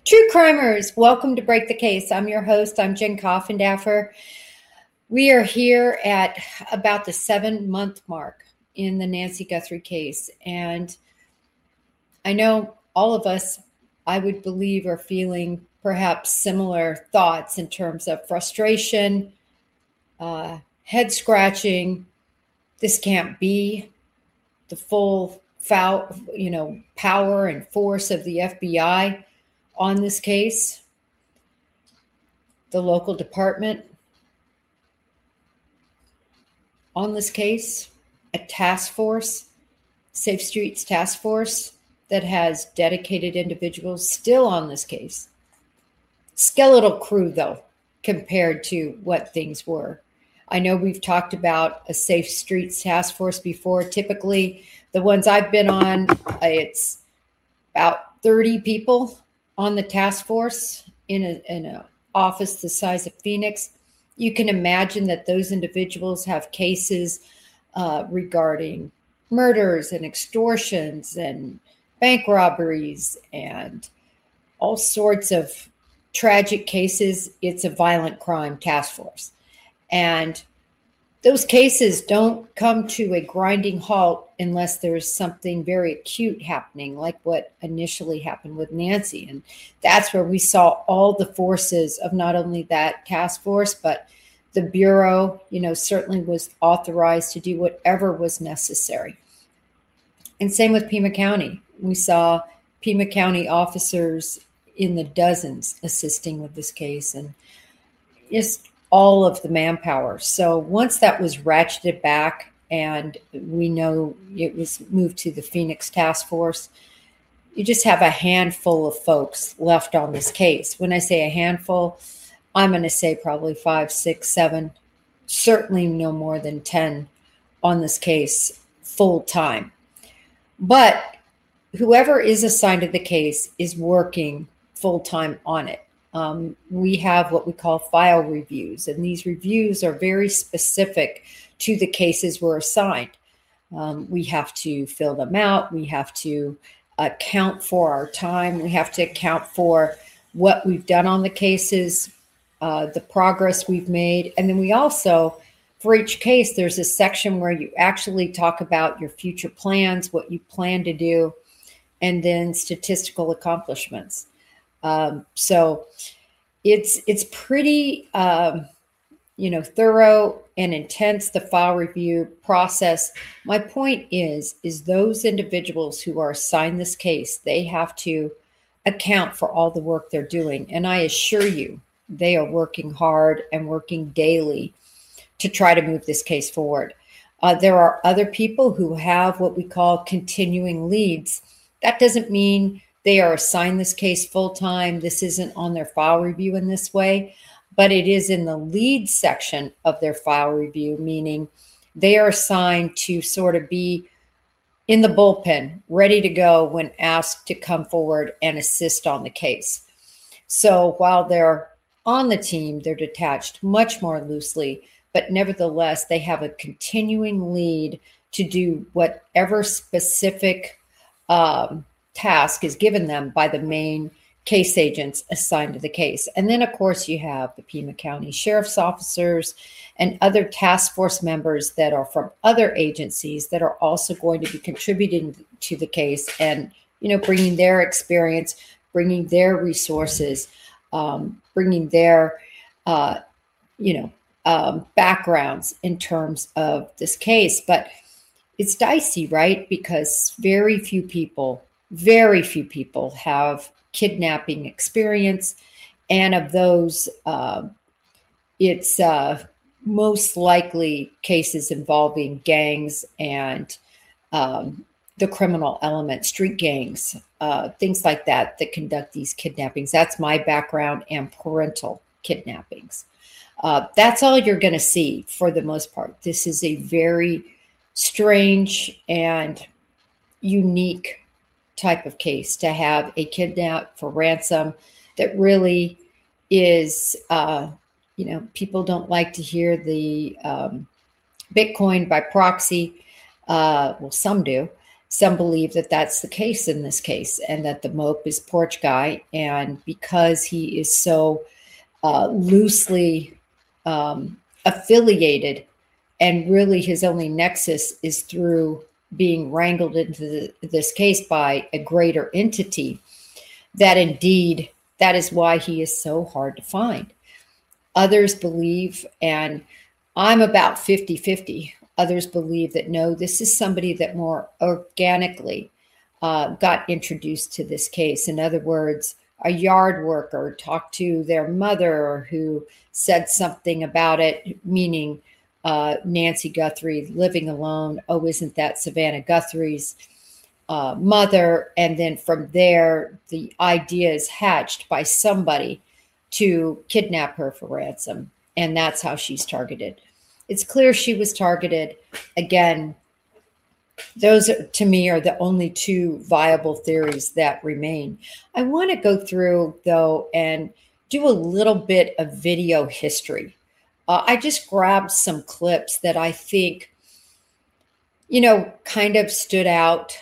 True crimers, welcome to Break the Case. I'm your host. I'm Jen Coffindaffer. We are here at about the 7-month mark in the Nancy Guthrie case. And I know all of us, I would believe, are feeling perhaps similar thoughts in terms of frustration, head scratching. This can't be the full power and force of the FBI on this case, the local department on this case, a task force, Safe Streets Task Force, that has dedicated individuals still on this case. Skeletal crew, though, compared to what things were. I know we've talked about a Safe Streets Task Force before. Typically, the ones I've been on, it's about 30 people on the task force in an office the size of Phoenix. You can imagine that those individuals have cases regarding murders and extortions and bank robberies and all sorts of tragic cases. It's a violent crime task force. And those cases don't come to a grinding halt unless there's something very acute happening, like what initially happened with Nancy. And that's where we saw all the forces of not only that task force, but the Bureau, certainly was authorized to do whatever was necessary. And same with Pima County. We saw Pima County officers in the dozens assisting with this case, and just all of the manpower. So once that was ratcheted back and we know it was moved to the Phoenix Task Force, you just have a handful of folks left on this case. When I say a handful, I'm going to say probably 5, 6, 7, certainly no more than 10 on this case full time. But whoever is assigned to the case is working full time on it. We have what we call file reviews, and these reviews are very specific to the cases we're assigned. We have to fill them out. We have to account for our time. We have to account for what we've done on the cases, the progress we've made. And then we also, for each case, there's a section where you actually talk about your future plans, what you plan to do, and then statistical accomplishments. So it's pretty, thorough and intense, the file review process. My point is those individuals who are assigned this case, they have to account for all the work they're doing. And I assure you, they are working hard and working daily to try to move this case forward. There are other people who have what we call continuing leads. That doesn't mean they are assigned this case full time. This isn't on their file review in this way, but it is in the lead section of their file review, meaning they are assigned to sort of be in the bullpen, ready to go when asked to come forward and assist on the case. So while they're on the team, they're detached much more loosely, but nevertheless, they have a continuing lead to do whatever specific task is given them by the main case agents assigned to the case. And then, of course, you have the Pima County Sheriff's officers and other task force members that are from other agencies that are also going to be contributing to the case and, bringing their experience, bringing their resources, bringing their, backgrounds in terms of this case. But it's dicey, right? Because very few people have kidnapping experience. And of those, it's most likely cases involving gangs and the criminal element, street gangs, things like that conduct these kidnappings. That's my background, and parental kidnappings. That's all you're going to see for the most part. This is a very strange and unique type of case to have a kidnap for ransom that really is, people don't like to hear the Bitcoin by proxy. Well, some do. Some believe that that's the case in this case, and that the Mope is Porch Guy. And because he is so loosely affiliated, and really his only nexus is through being wrangled into this case by a greater entity, that indeed, that is why he is so hard to find. Others believe, and I'm about 50-50, others believe that no, this is somebody that more organically got introduced to this case. In other words, a yard worker talked to their mother who said something about it, meaning Nancy Guthrie living alone. Oh, isn't that Savannah Guthrie's mother? And then from there, the idea is hatched by somebody to kidnap her for ransom. And that's how she's targeted. It's clear she was targeted. Again, those to me are the only two viable theories that remain. I want to go through, though, and do a little bit of video history. I just grabbed some clips that I think, kind of stood out.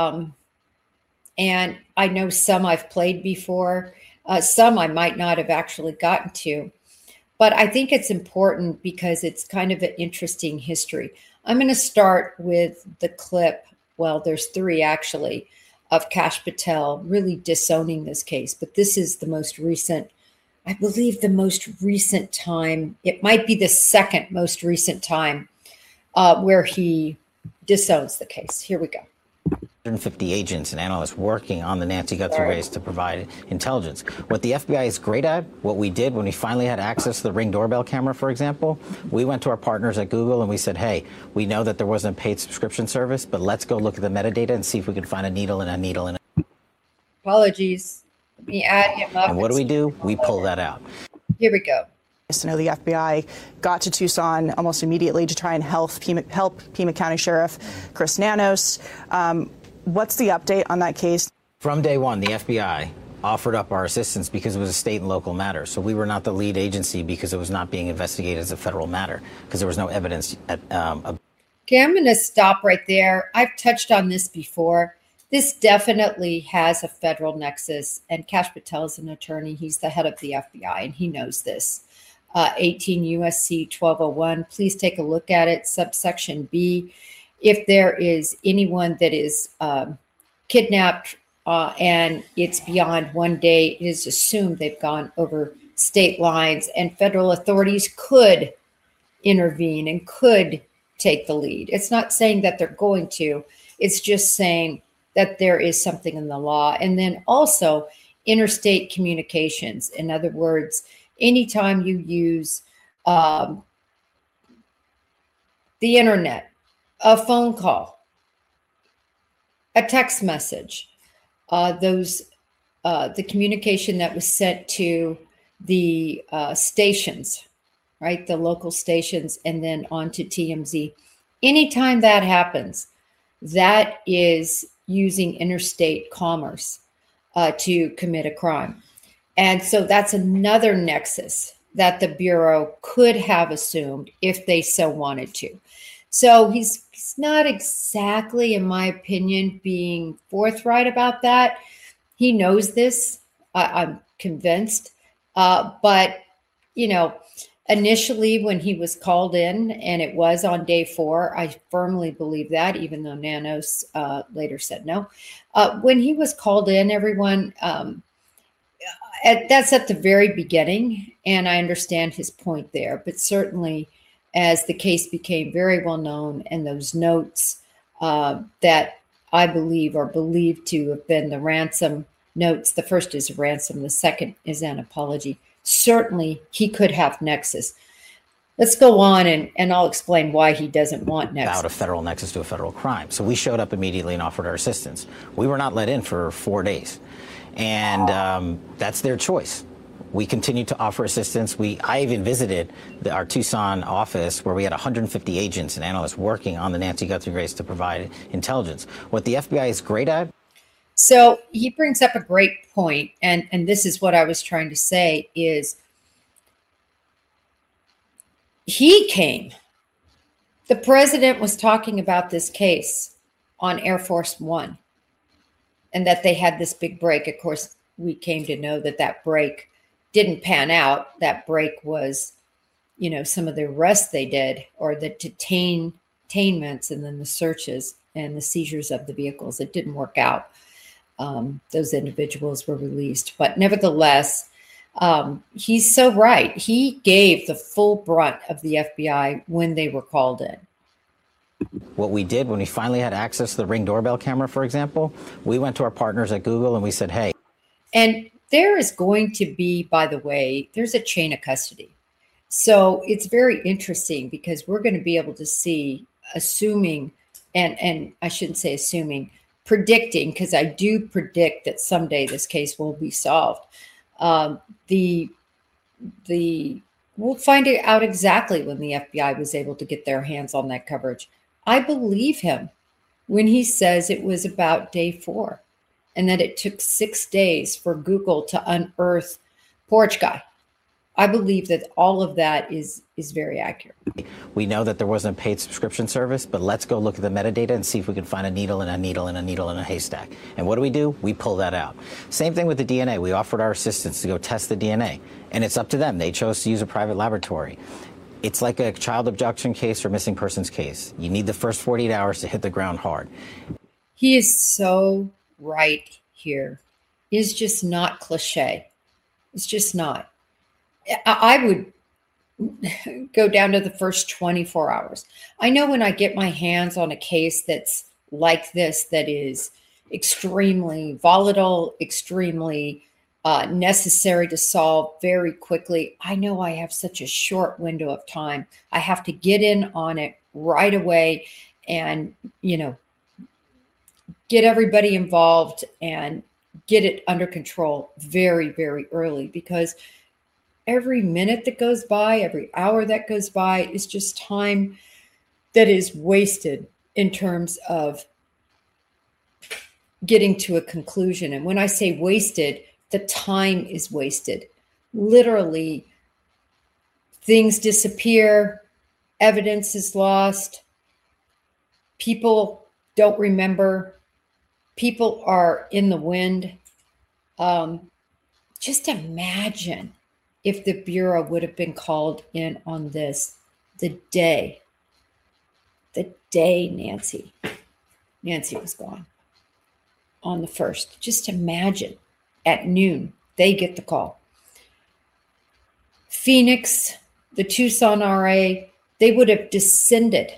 And I know some I've played before, some I might not have actually gotten to. But I think it's important because it's kind of an interesting history. I'm going to start with the clip. Well, there's three actually of Kash Patel really disowning this case. But this is the most recent, I believe the most recent time. It might be the second most recent time where he disowns the case. Here we go. 150 agents and analysts working on the Nancy Guthrie race to provide intelligence. What the FBI is great at, what we did when we finally had access to the Ring doorbell camera, for example, we went to our partners at Google and we said, hey, we know that there wasn't a paid subscription service, but let's go look at the metadata and see if we can find a needle in a needle in it. Apologies. Let me add him up. And what do? We pull that out. Here we go. I know the FBI got to Tucson almost immediately to try and help Pima County Sheriff Chris Nanos. What's the update on that case? From day one, the FBI offered up our assistance because it was a state and local matter. So we were not the lead agency because it was not being investigated as a federal matter because there was no evidence. Okay, I'm going to stop right there. I've touched on this before. This definitely has a federal nexus, and Kash Patel is an attorney. He's the head of the FBI, and he knows this. 18 U.S.C. 1201. Please take a look at it. Subsection B. If there is anyone that is kidnapped and it's beyond 1 day, it is assumed they've gone over state lines, and federal authorities could intervene and could take the lead. It's not saying that they're going to. It's just saying that there is something in the law. And then also interstate communications. In other words, anytime you use the internet, a phone call, a text message, the communication that was sent to the stations, right, the local stations, and then on to TMZ. Anytime that happens, that is using interstate commerce to commit a crime. And so that's another nexus that the Bureau could have assumed if they so wanted to. So he's not exactly, in my opinion, being forthright about that. He knows this, I'm convinced. But, initially when he was called in, and it was on day 4, I firmly believe that, even though Nanos later said no. When he was called in, everyone, that's at the very beginning, and I understand his point there. But certainly, as the case became very well known, and those notes that I believe are believed to have been the ransom notes, the first is a ransom, the second is an apology. Certainly, he could have nexus. Let's go on, and I'll explain why he doesn't want nexus. About a federal nexus to a federal crime. So we showed up immediately and offered our assistance. We were not let in for 4 days. And that's their choice. We continue to offer assistance. I even visited our Tucson office where we had 150 agents and analysts working on the Nancy Guthrie race to provide intelligence. What the FBI is great at. So he brings up a great point, and this is what I was trying to say is he came. The president was talking about this case on Air Force One, and that they had this big break. Of course, we came to know that that break didn't pan out. That break was, some of the arrests they did, or the detainments, and then the searches and the seizures of the vehicles. It didn't work out. Those individuals were released. But nevertheless, he's so right. He gave the full brunt of the FBI when they were called in. What we did when we finally had access to the Ring doorbell camera, for example, we went to our partners at Google and we said, hey. And there is going to be, by the way, there's a chain of custody. So it's very interesting because we're going to be able to see, assuming, and I shouldn't say assuming, predicting, because I do predict that someday this case will be solved. We'll find it out exactly when the FBI was able to get their hands on that coverage. I believe him when he says it was about day 4 and that it took 6 days for Google to unearth Porch Guy. I believe that all of that is very accurate. We know that there wasn't a paid subscription service, but let's go look at the metadata and see if we can find a needle and a needle and a needle in a haystack. And what do? We pull that out. Same thing with the DNA. We offered our assistants to go test the DNA, and it's up to them. They chose to use a private laboratory. It's like a child abduction case or missing persons case. You need the first 48 hours to hit the ground hard. He is so right here. It's just not cliche. It's just not. I would go down to the first 24 hours. I know when I get my hands on a case that's like this, that is extremely volatile, extremely necessary to solve very quickly, I know I have such a short window of time. I have to get in on it right away and, get everybody involved and get it under control very, very early, because every minute that goes by, every hour that goes by is just time that is wasted in terms of getting to a conclusion. And when I say wasted, the time is wasted. Literally, things disappear, evidence is lost, people don't remember, people are in the wind. Just imagine if the Bureau would have been called in on this the day Nancy was gone, on the 1st. Just imagine, at noon, they get the call. Phoenix, the Tucson RA, they would have descended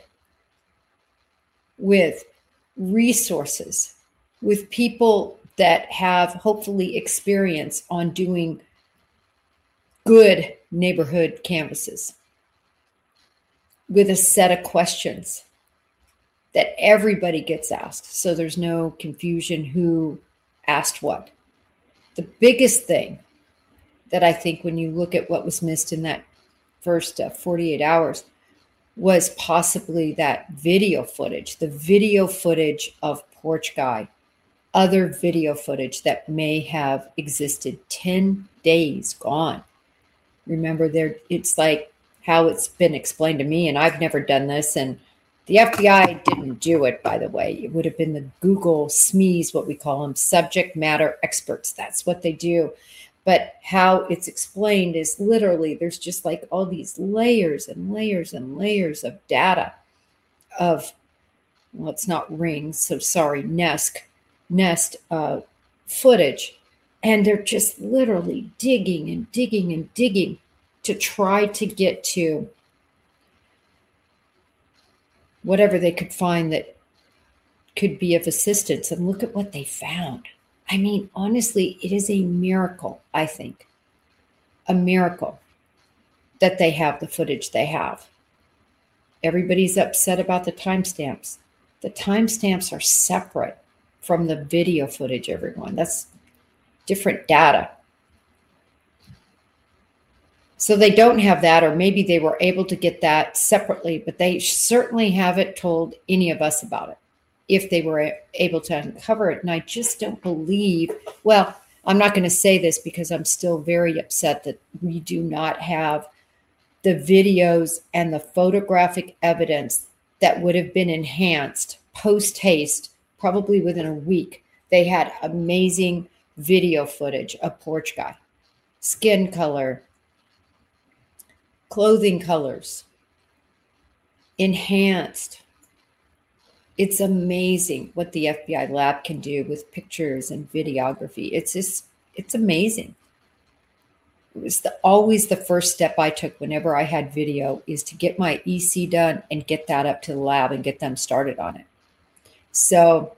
with resources, with people that have hopefully experience on doing good neighborhood canvases, with a set of questions that everybody gets asked, so there's no confusion who asked what. The biggest thing that I think when you look at what was missed in that first 48 hours was possibly that video footage, the video footage of Porch Guy, other video footage that may have existed. 10 days gone. Remember, it's like how it's been explained to me, and I've never done this, and the FBI didn't do it, by the way. It would have been the Google SMEs, what we call them, subject matter experts. That's what they do. But how it's explained is literally there's just like all these layers and layers and layers of data of, well, it's not Ring, so sorry, Nest footage. And they're just literally digging and digging and digging to try to get to whatever they could find that could be of assistance. And look at what they found. I mean, honestly, it is a miracle, I think. A miracle that they have the footage they have. Everybody's upset about the timestamps. The timestamps are separate from the video footage, everyone. That's different data. So they don't have that, or maybe they were able to get that separately, but they certainly haven't told any of us about it if they were able to uncover it. And I just don't believe, well, I'm not going to say this because I'm still very upset that we do not have the videos and the photographic evidence that would have been enhanced post haste probably within a week, they had amazing video footage of Porch Guy, skin color, clothing colors, enhanced. It's amazing what the FBI lab can do with pictures and videography. It's amazing. It was always the first step I took whenever I had video, is to get my EC done and get that up to the lab and get them started on it. So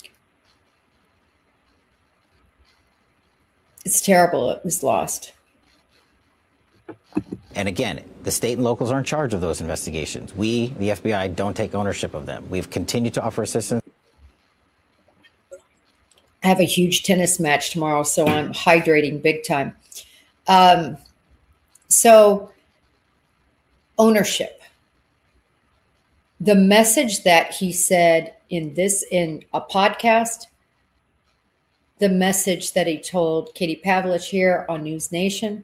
it's terrible it was lost. And again, the state and locals are in charge of those investigations. We, the FBI, don't take ownership of them. We've continued to offer assistance. I have a huge tennis match tomorrow, so I'm hydrating big time. So ownership. The message that he said in a podcast, the message that he told Katie Pavlich here on News Nation,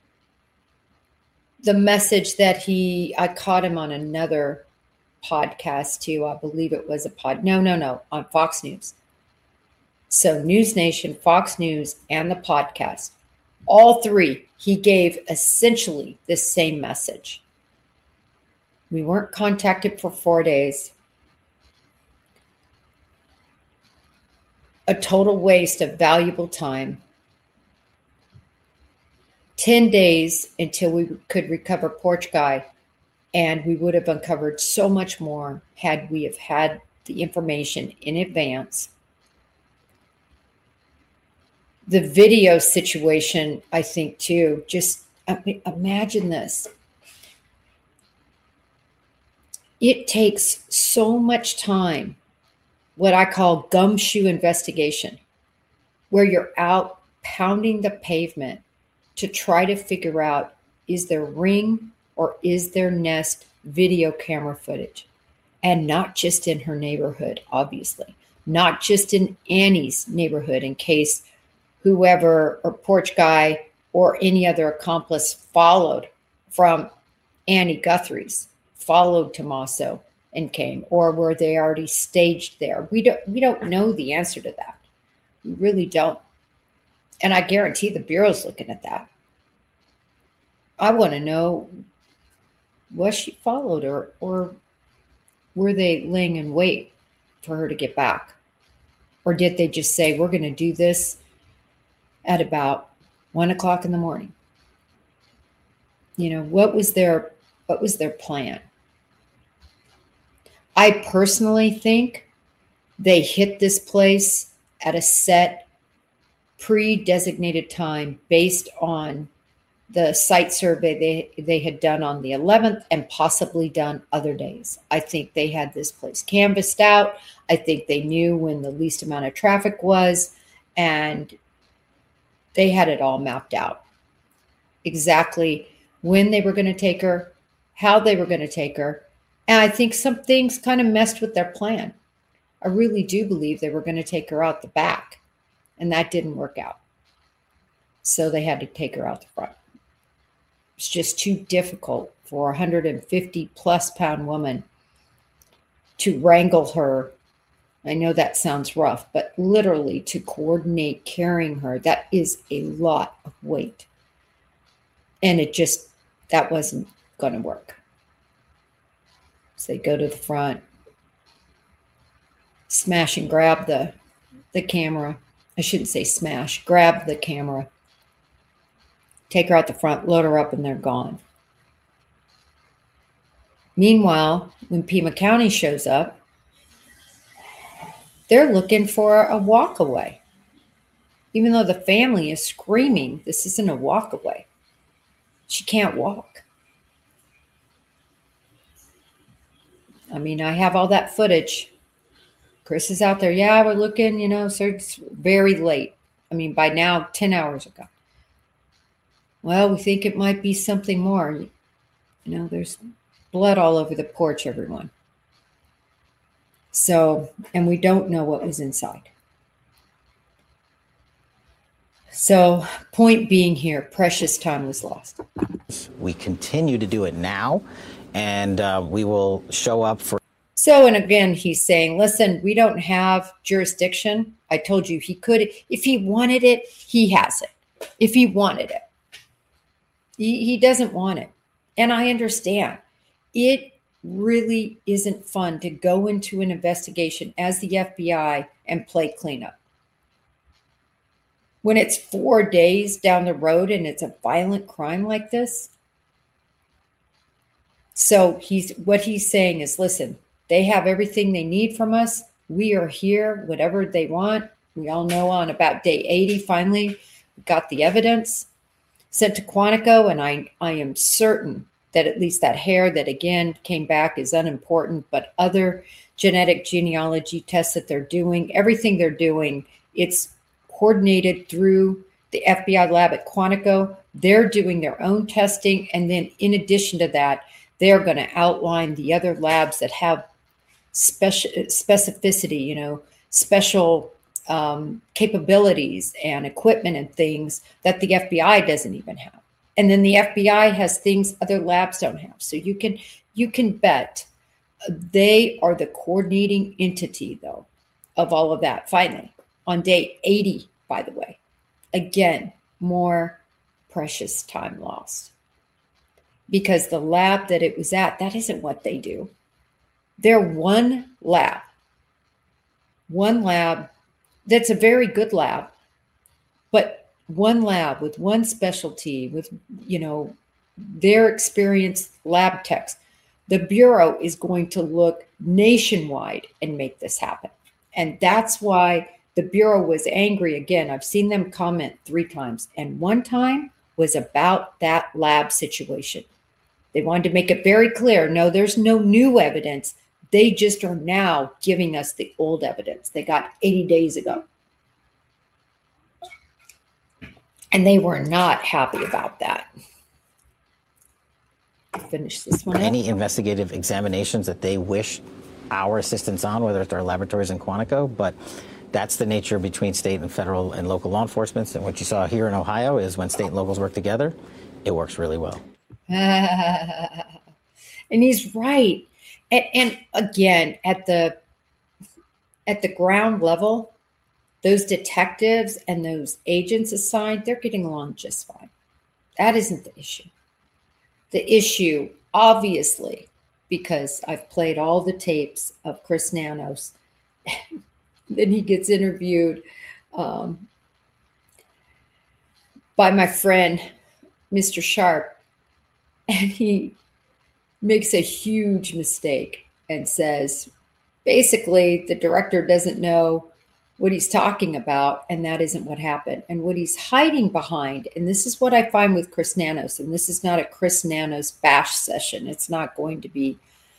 the message that I caught him on another podcast too. I believe it was on Fox News. So News Nation, Fox News, and the podcast, all three, he gave essentially the same message. We weren't contacted for 4 days. A total waste of valuable time. 10 days until we could recover Porch Guy, and we would have uncovered so much more had we have had the information in advance. The video situation, I think, too, just imagine this. It takes so much time, what I call gumshoe investigation, where you're out pounding the pavement to try to figure out, is there ring or is there nest video camera footage? And not just in her neighborhood, obviously. Not just in Annie's neighborhood, in case whoever or Porch Guy or any other accomplice followed from Annie Guthrie's, followed Tommaso and came, or were they already staged there? We don't know the answer to that. We really don't. And I guarantee the Bureau's looking at that. I want to know, was she followed, or were they laying in wait for her to get back? Or did they just say, we're going to do this at about 1 o'clock in the morning? You know, what was their plan? I personally think they hit this place at a set pre-designated time based on the site survey they had done on the 11th and possibly done other days. I think they had this place canvassed out. I think they knew when the least amount of traffic was, and they had it all mapped out. Exactly when they were going to take her, how they were going to take her. And I think some things kind of messed with their plan. I really do believe they were going to take her out the back, and that didn't work out. So they had to take her out the front. It's just too difficult for a 150 plus pound woman to wrangle her. I know that sounds rough, but literally to coordinate carrying her, that is a lot of weight. And that wasn't going to work. So they go to the front, smash and grab the camera. I shouldn't say smash, grab the camera, take her out the front, load her up, and they're gone. Meanwhile, when Pima County shows up, they're looking for a walk away. Even though the family is screaming, this isn't a walk away. She can't walk. I mean, I have all that footage. Chris is out there. Yeah, we're looking, so it's very late. I mean, by now, 10 hours ago. Well, we think it might be something more. There's blood all over the porch, everyone. So, and we don't know what was inside. So, point being here, precious time was lost. We continue to do it now, and we will show up for. So, and again, he's saying, listen, we don't have jurisdiction. I told you he could, if he wanted it, he has it. If he wanted it, he doesn't want it. And I understand it really isn't fun to go into an investigation as the FBI and play cleanup. When it's 4 days down the road and it's a violent crime like this. So what he's saying is, listen, they have everything they need from us. We are here, whatever they want. We all know on about day 80, finally, we got the evidence sent to Quantico. And I am certain that at least that hair that, again, came back is unimportant. But other genetic genealogy tests that they're doing, everything they're doing, it's coordinated through the FBI lab at Quantico. They're doing their own testing. And then in addition to that, they're going to outline the other labs that have specificity, special capabilities and equipment and things that the FBI doesn't even have. And then the FBI has things other labs don't have. So you can bet they are the coordinating entity, though, of all of that. Finally, on day 80, by the way, again, more precious time lost. Because the lab that it was at, that isn't what they do. They're one lab that's a very good lab, but one lab with one specialty, with, their experienced lab techs. The Bureau is going to look nationwide and make this happen. And that's why the Bureau was angry. Again, I've seen them comment 3 times. And one time was about that lab situation. They wanted to make it very clear, no, there's no new evidence. They just are now giving us the old evidence they got 80 days ago. And they were not happy about that. Finish this one up. Any investigative examinations that they wish our assistance on, whether it's our laboratories in Quantico, but that's the nature between state and federal and local law enforcement. And what you saw here in Ohio is when state and locals work together, it works really well. And he's right. And again, at the ground level, those detectives and those agents assigned, they're getting along just fine. That isn't the issue. The issue, obviously, because I've played all the tapes of Chris Nanos, then he gets interviewed by my friend, Mr. Sharp, and he makes a huge mistake and says, basically, the director doesn't know what he's talking about, and that isn't what happened. And what he's hiding behind, and this is what I find with Chris Nanos, and this is not a Chris Nanos bash session. It's not going to be.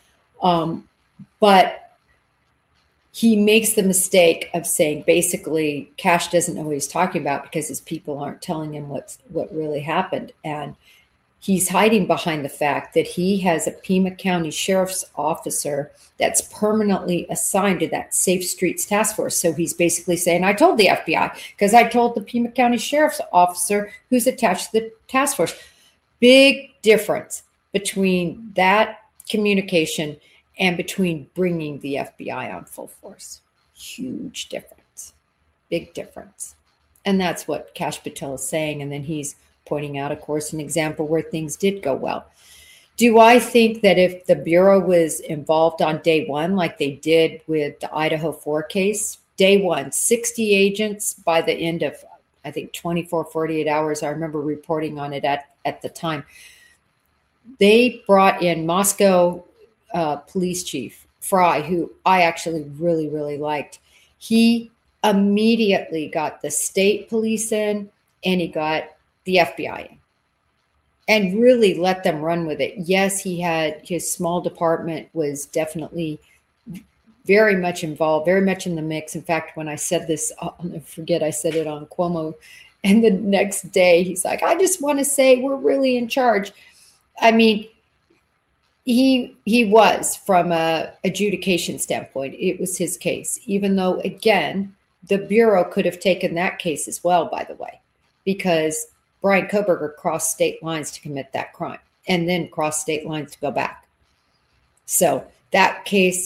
But he makes the mistake of saying, basically, Cash doesn't know what he's talking about because his people aren't telling him what really happened. And he's hiding behind the fact that he has a Pima County Sheriff's officer that's permanently assigned to that Safe Streets Task Force. So he's basically saying, I told the FBI because I told the Pima County Sheriff's officer who's attached to the task force. Big difference between that communication and between bringing the FBI on full force. Huge difference. Big difference. And that's what Kash Patel is saying. And then he's pointing out, of course, an example where things did go well. Do I think that if the Bureau was involved on day one, like they did with the Idaho 4 case, day one, 60 agents by the end of, I think, 24, 48 hours, I remember reporting on it at the time. They brought in Moscow police chief Fry, who I actually really, really liked. He immediately got the state police in and he got the FBI in and really let them run with it. Yes, he had his small department was definitely very much involved, very much in the mix. In fact, when I said this, I'll never forget, I said it on Cuomo. And the next day he's like, I just want to say we're really in charge. I mean, he was, from a adjudication standpoint, it was his case, even though, again, the Bureau could have taken that case as well, by the way, because Brian Kohberger crossed state lines to commit that crime and then crossed state lines to go back. So that case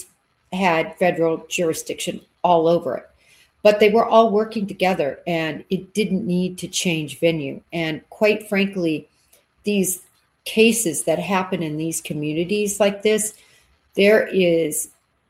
had federal jurisdiction all over it. But they were all working together, and it didn't need to change venue. And quite frankly, these cases that happen in these communities like this, there is,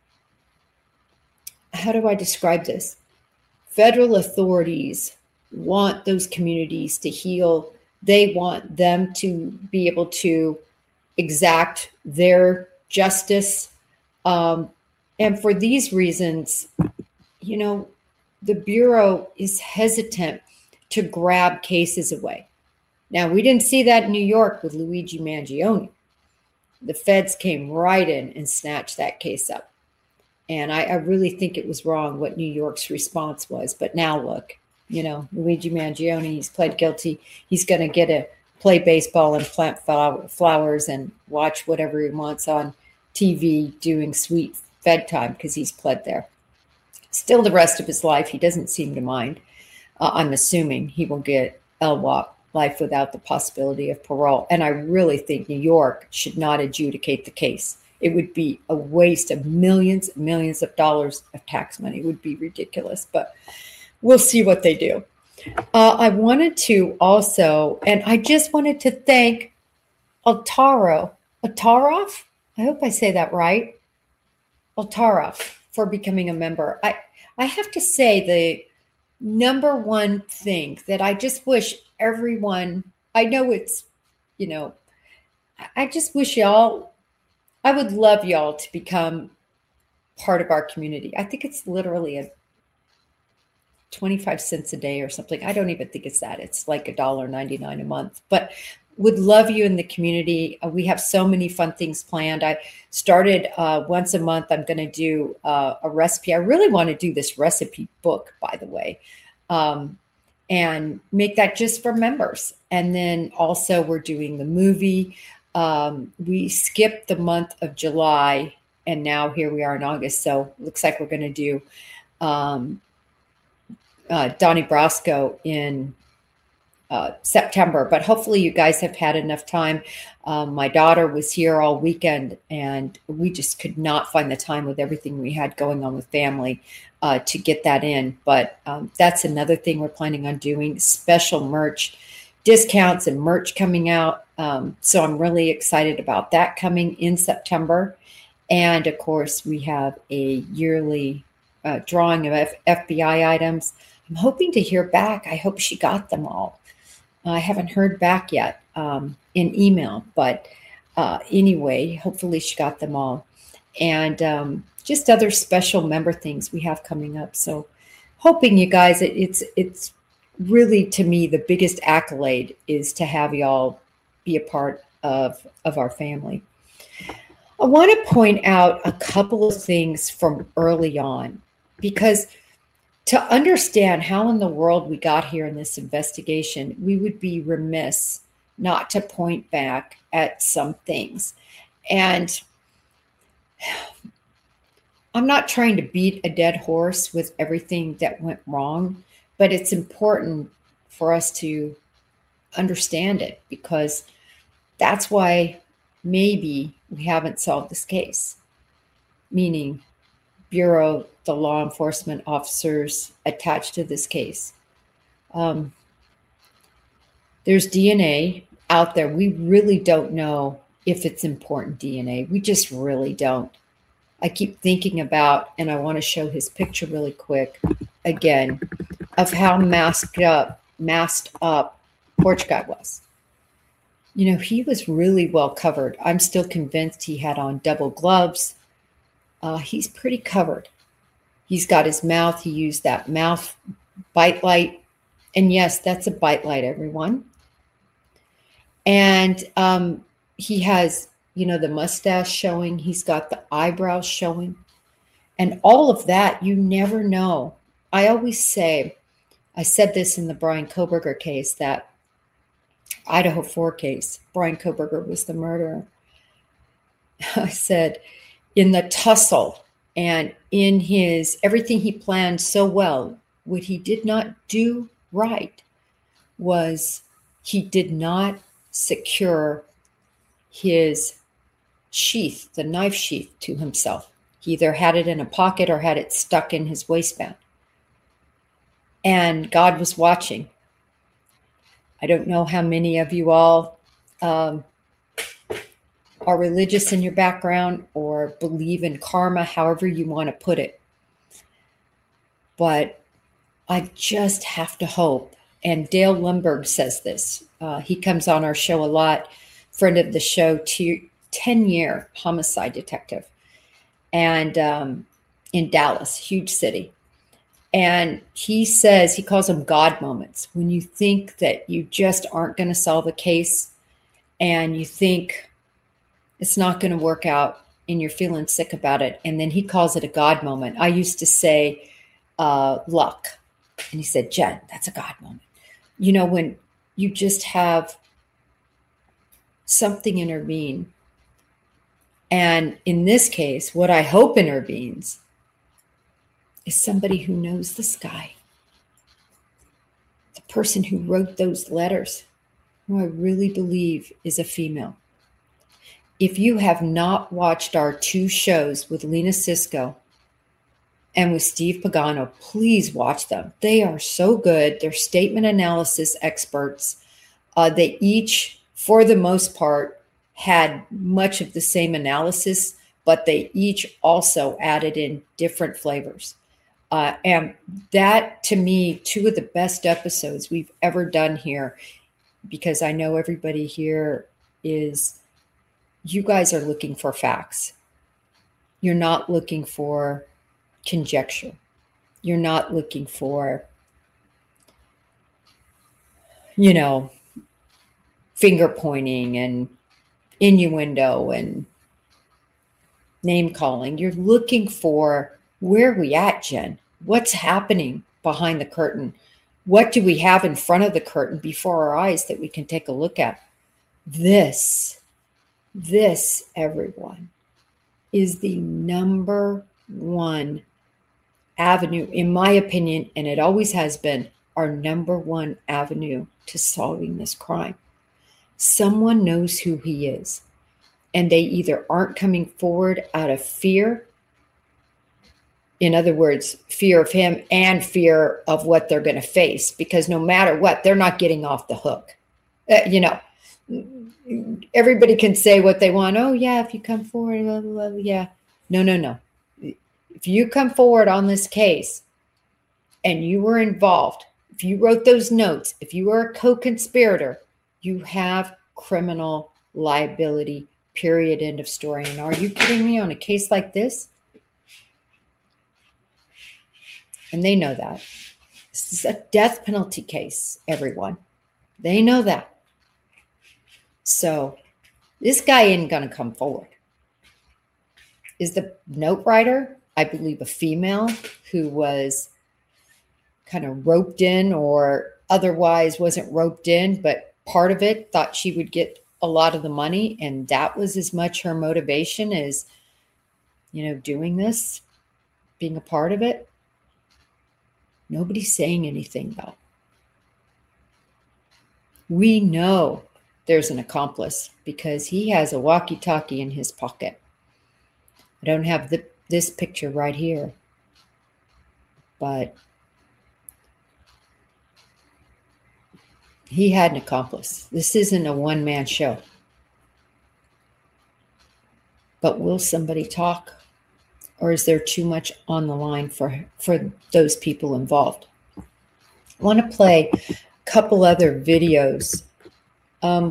how do I describe this? Federal authorities want those communities to heal. They want them to be able to exact their justice. And for these reasons, you know, the Bureau is hesitant to grab cases away. Now, we didn't see that in New York with Luigi Mangione. The feds came right in and snatched that case up. And I really think it was wrong what New York's response was. But now look, you know, Luigi Mangione, he's pled guilty. He's going to get to play baseball and plant flowers and watch whatever he wants on TV doing sweet Fed time because he's pled there. Still, the rest of his life, he doesn't seem to mind. I'm assuming he will get LWOP, life without the possibility of parole. And I really think New York should not adjudicate the case. It would be a waste of millions and millions of dollars of tax money. It would be ridiculous, but we'll see what they do. I wanted to also, and I just wanted to thank Altarov, I hope I say that right, Altarov, for becoming a member. I have to say the number one thing that I just wish everyone, I know it's, you know, I just wish y'all, I would love y'all to become part of our community. I think it's literally a 25 cents a day or something. I don't even think it's that. It's like $1.99 a month, but would love you in the community. We have so many fun things planned. I started once a month. I'm going to do a recipe. I really want to do this recipe book, by the way, and make that just for members. And then also we're doing the movie. We skipped the month of July, and now here we are in August. So it looks like we're going to do Donnie Brasco in September, but hopefully you guys have had enough time. My daughter was here all weekend, and we just could not find the time with everything we had going on with family to get that in. But that's another thing we're planning on doing, special merch discounts and merch coming out. So I'm really excited about that coming in September. And of course, we have a yearly drawing of FBI items. I'm hoping to hear back. I hope she got them all. I haven't heard back yet in email, but anyway, hopefully she got them all. And just other special member things we have coming up. So hoping you guys, it's really, to me, the biggest accolade is to have y'all be a part of our family. I want to point out a couple of things from early on, because to understand how in the world we got here in this investigation, we would be remiss not to point back at some things. And I'm not trying to beat a dead horse with everything that went wrong, but it's important for us to understand it, because that's why maybe we haven't solved this case, meaning Bureau, the law enforcement officers attached to this case. There's DNA out there. We really don't know if it's important DNA. We just really don't. I keep thinking about, and I want to show his picture really quick again, of how masked up Porch Guy was. You know, he was really well covered. I'm still convinced he had on double gloves. He's pretty covered. He's got his mouth. He used that mouth bite light. And yes, that's a bite light, everyone. And he has, you know, the mustache showing. He's got the eyebrows showing. And all of that, you never know. I always say, I said this in the Bryan Kohberger case, that Idaho 4 case, Bryan Kohberger was the murderer. I said, in the tussle and in his everything he planned so well, what he did not do right was he did not secure his sheath, the knife sheath, to himself. He either had it in a pocket or had it stuck in his waistband. And God was watching. I don't know how many of you all are religious in your background or believe in karma, however you want to put it. But I just have to hope. And Dale Lundberg says this. He comes on our show a lot, friend of the show, 10-year homicide detective. And in Dallas, huge city. And he says, he calls them God moments, when you think that you just aren't going to solve a case and you think it's not going to work out and you're feeling sick about it. And then he calls it a God moment. I used to say luck. And he said, Jen, that's a God moment. You know, when you just have something intervene. And in this case, what I hope intervenes is somebody who knows this guy. The person who wrote those letters, who I really believe is a female. If you have not watched our 2 shows with Lena Cisco and with Steve Pagano, please watch them. They are so good. They're statement analysis experts. They each, for the most part, had much of the same analysis, but they each also added in different flavors. And that, to me, 2 of the best episodes we've ever done here, because I know everybody here is, you guys are looking for facts. You're not looking for conjecture. You're not looking for, you know, finger pointing and innuendo and name calling. You're looking for, where are we at, Jen? What's happening behind the curtain? What do we have in front of the curtain before our eyes that we can take a look at? This, everyone, is the number one avenue, in my opinion, and it always has been our number one avenue to solving this crime. Someone knows who he is, and they either aren't coming forward out of fear. In other words, fear of him and fear of what they're going to face, because no matter what, they're not getting off the hook. You know, everybody can say what they want. Oh, yeah, if you come forward, blah, blah, blah, yeah. No. If you come forward on this case and you were involved, if you wrote those notes, if you were a co-conspirator, you have criminal liability, period, end of story. And are you kidding me, on a case like this? And they know that. This is a death penalty case, everyone. They know that. So this guy ain't going to come forward. Is the note writer, I believe, a female who was kind of roped in, or otherwise wasn't roped in, but part of it thought she would get a lot of the money. And that was as much her motivation as, you know, doing this, being a part of it. Nobody's saying anything, though. We know there's an accomplice because he has a walkie-talkie in his pocket. I don't have this picture right here, but he had an accomplice. This isn't a one-man show. But will somebody talk? Or is there too much on the line for those people involved? I want to play a couple other videos. I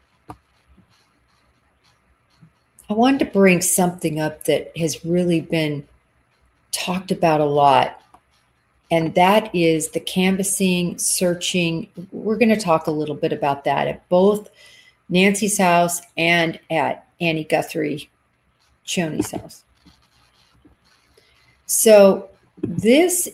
wanted to bring something up that has really been talked about a lot, and that is the canvassing, searching. We're going to talk a little bit about that at both Nancy's house and at Annie Guthrie Choney's house. So this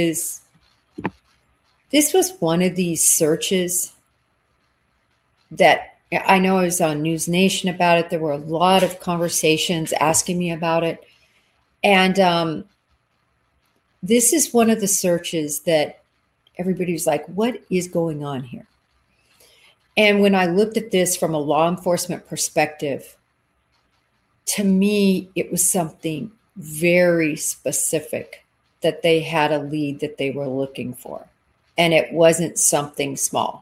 was one of these searches that I know I was on News Nation about it. There were a lot of conversations asking me about it. And this is one of the searches that everybody was like, what is going on here? And when I looked at this from a law enforcement perspective, to me, it was something very specific that they had a lead that they were looking for. And it wasn't something small.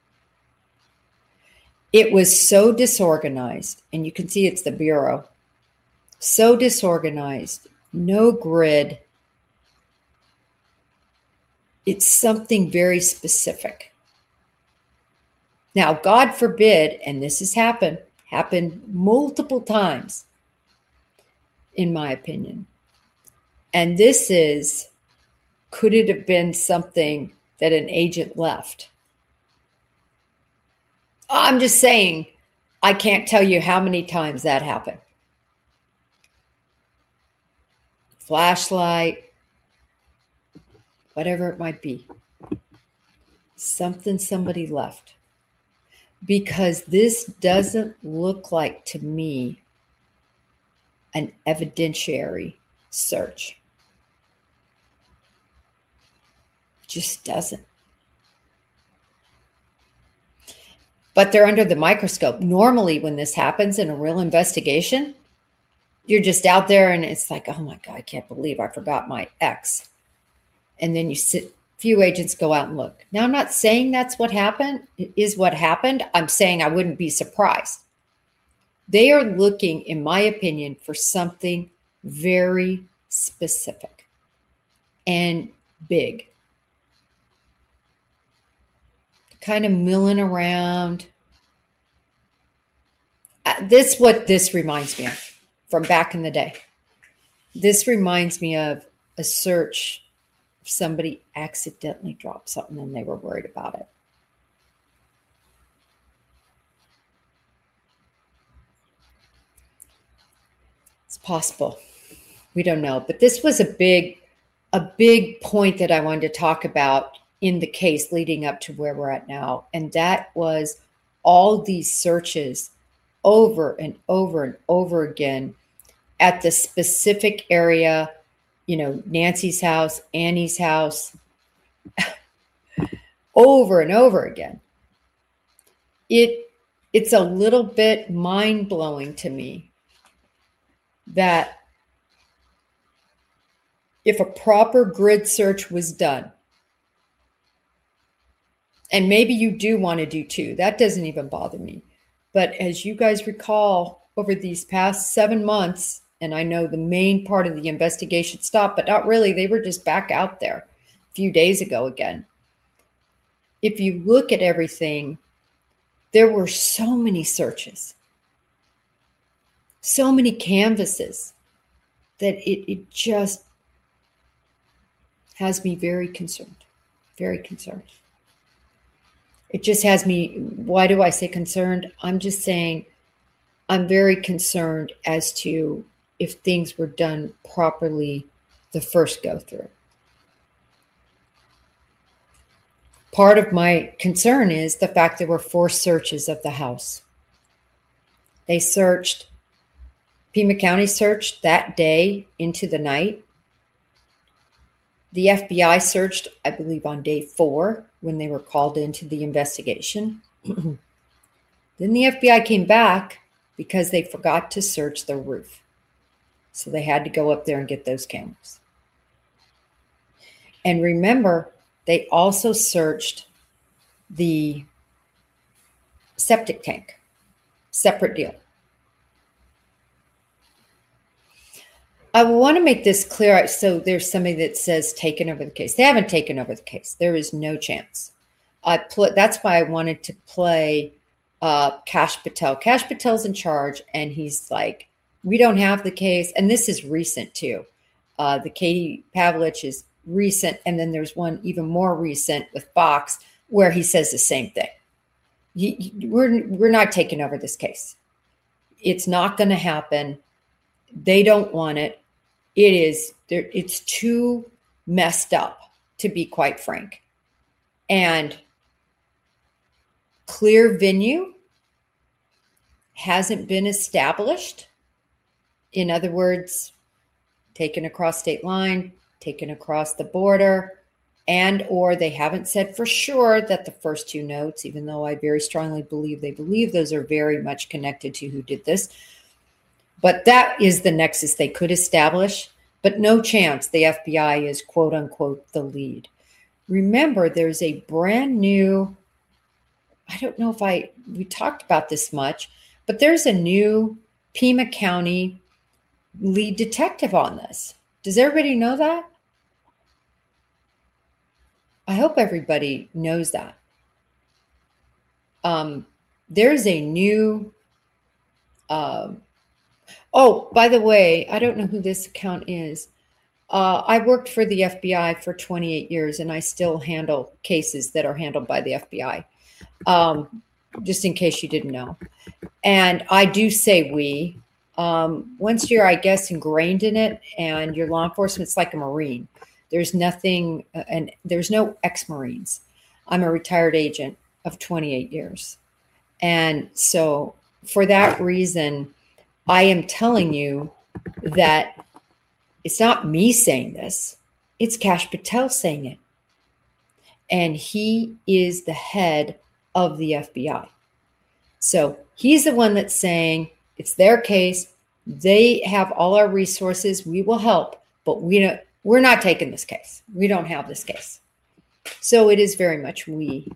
It was so disorganized, and you can see it's the Bureau. So disorganized, no grid. It's something very specific. Now, God forbid, and this has happened multiple times, in my opinion. And this is, could it have been something that an agent left? I'm just saying, I can't tell you how many times that happened. Flashlight, whatever it might be. Something somebody left. Because this doesn't look like, to me, an evidentiary search. It just doesn't. But they're under the microscope. Normally, when this happens in a real investigation, you're just out there and it's like, oh my God, I can't believe I forgot my ex. And then few agents go out and look. Now, I'm not saying that's what happened, is what happened. I'm saying I wouldn't be surprised. They are looking, in my opinion, for something very specific and big. Kind of milling around. What this reminds me of from back in the day. This reminds me of a search. If somebody accidentally dropped something and they were worried about it. It's possible. We don't know. But this was a big point that I wanted to talk about in the case leading up to where we're at now. And that was all these searches over and over and over again at the specific area, Nancy's house, Annie's house, over and over again. It's a little bit mind-blowing to me that if a proper grid search was done, and maybe you do want to do two, that doesn't even bother me. But as you guys recall, over these past 7 months, and I know the main part of the investigation stopped, but not really. They were just back out there a few days ago again. If you look at everything, there were so many searches, so many canvases that it just has me very concerned, very concerned. It just has me, why do I say concerned? I'm just saying I'm very concerned as to if things were done properly the first go through. Part of my concern is the fact there were 4 searches of the house. They searched, Pima County searched that day into the night. The FBI searched, I believe, on day 4 when they were called into the investigation. Then the FBI came back because they forgot to search the roof. So they had to go up there and get those cameras. And remember, they also searched the septic tank. Separate deal. I want to make this clear. So there's somebody that says taken over the case. They haven't taken over the case. There is no chance. That's why I wanted to play Kash Patel. Kash Patel's in charge, and he's like, we don't have the case. And this is recent, too. The Katie Pavlich is recent, and then there's one even more recent with Fox where he says the same thing. We're not taking over this case. It's not going to happen. They don't want it. It's too messed up, to be quite frank. And clear venue hasn't been established. In other words, taken across state line, taken across the border, and or they haven't said for sure that the first 2 notes, even though I very strongly believe those are very much connected to who did this. But that is the nexus they could establish, but no chance the FBI is quote unquote the lead. Remember, there's a brand new, I don't know if we talked about this much, but there's a new Pima County lead detective on this. Does everybody know that? I hope everybody knows that. There's a new, oh, by the way, I don't know who this account is. I worked for the FBI for 28 years, and I still handle cases that are handled by the FBI, just in case you didn't know. And I do say we. Once you're, I guess, ingrained in it and your law enforcement, it's like a Marine. There's nothing, and there's no ex-Marines. I'm a retired agent of 28 years. And so for that reason, I am telling you that it's not me saying this. It's Kash Patel saying it. And he is the head of the FBI. So he's the one that's saying it's their case. They have all our resources. We will help, but we're not taking this case. We don't have this case. So it is very much we.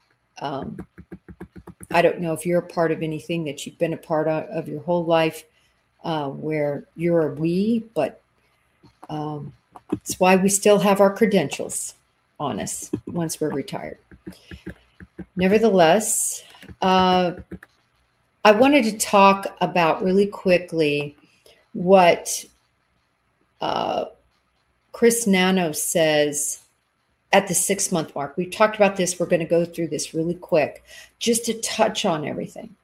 I don't know if you're a part of anything that you've been a part of your whole life where you're a we, but it's why we still have our credentials on us once we're retired. Nevertheless, I wanted to talk about really quickly what Chris Nanos says at the 6-month mark. We've talked about this. We're going to go through this really quick, just to touch on everything.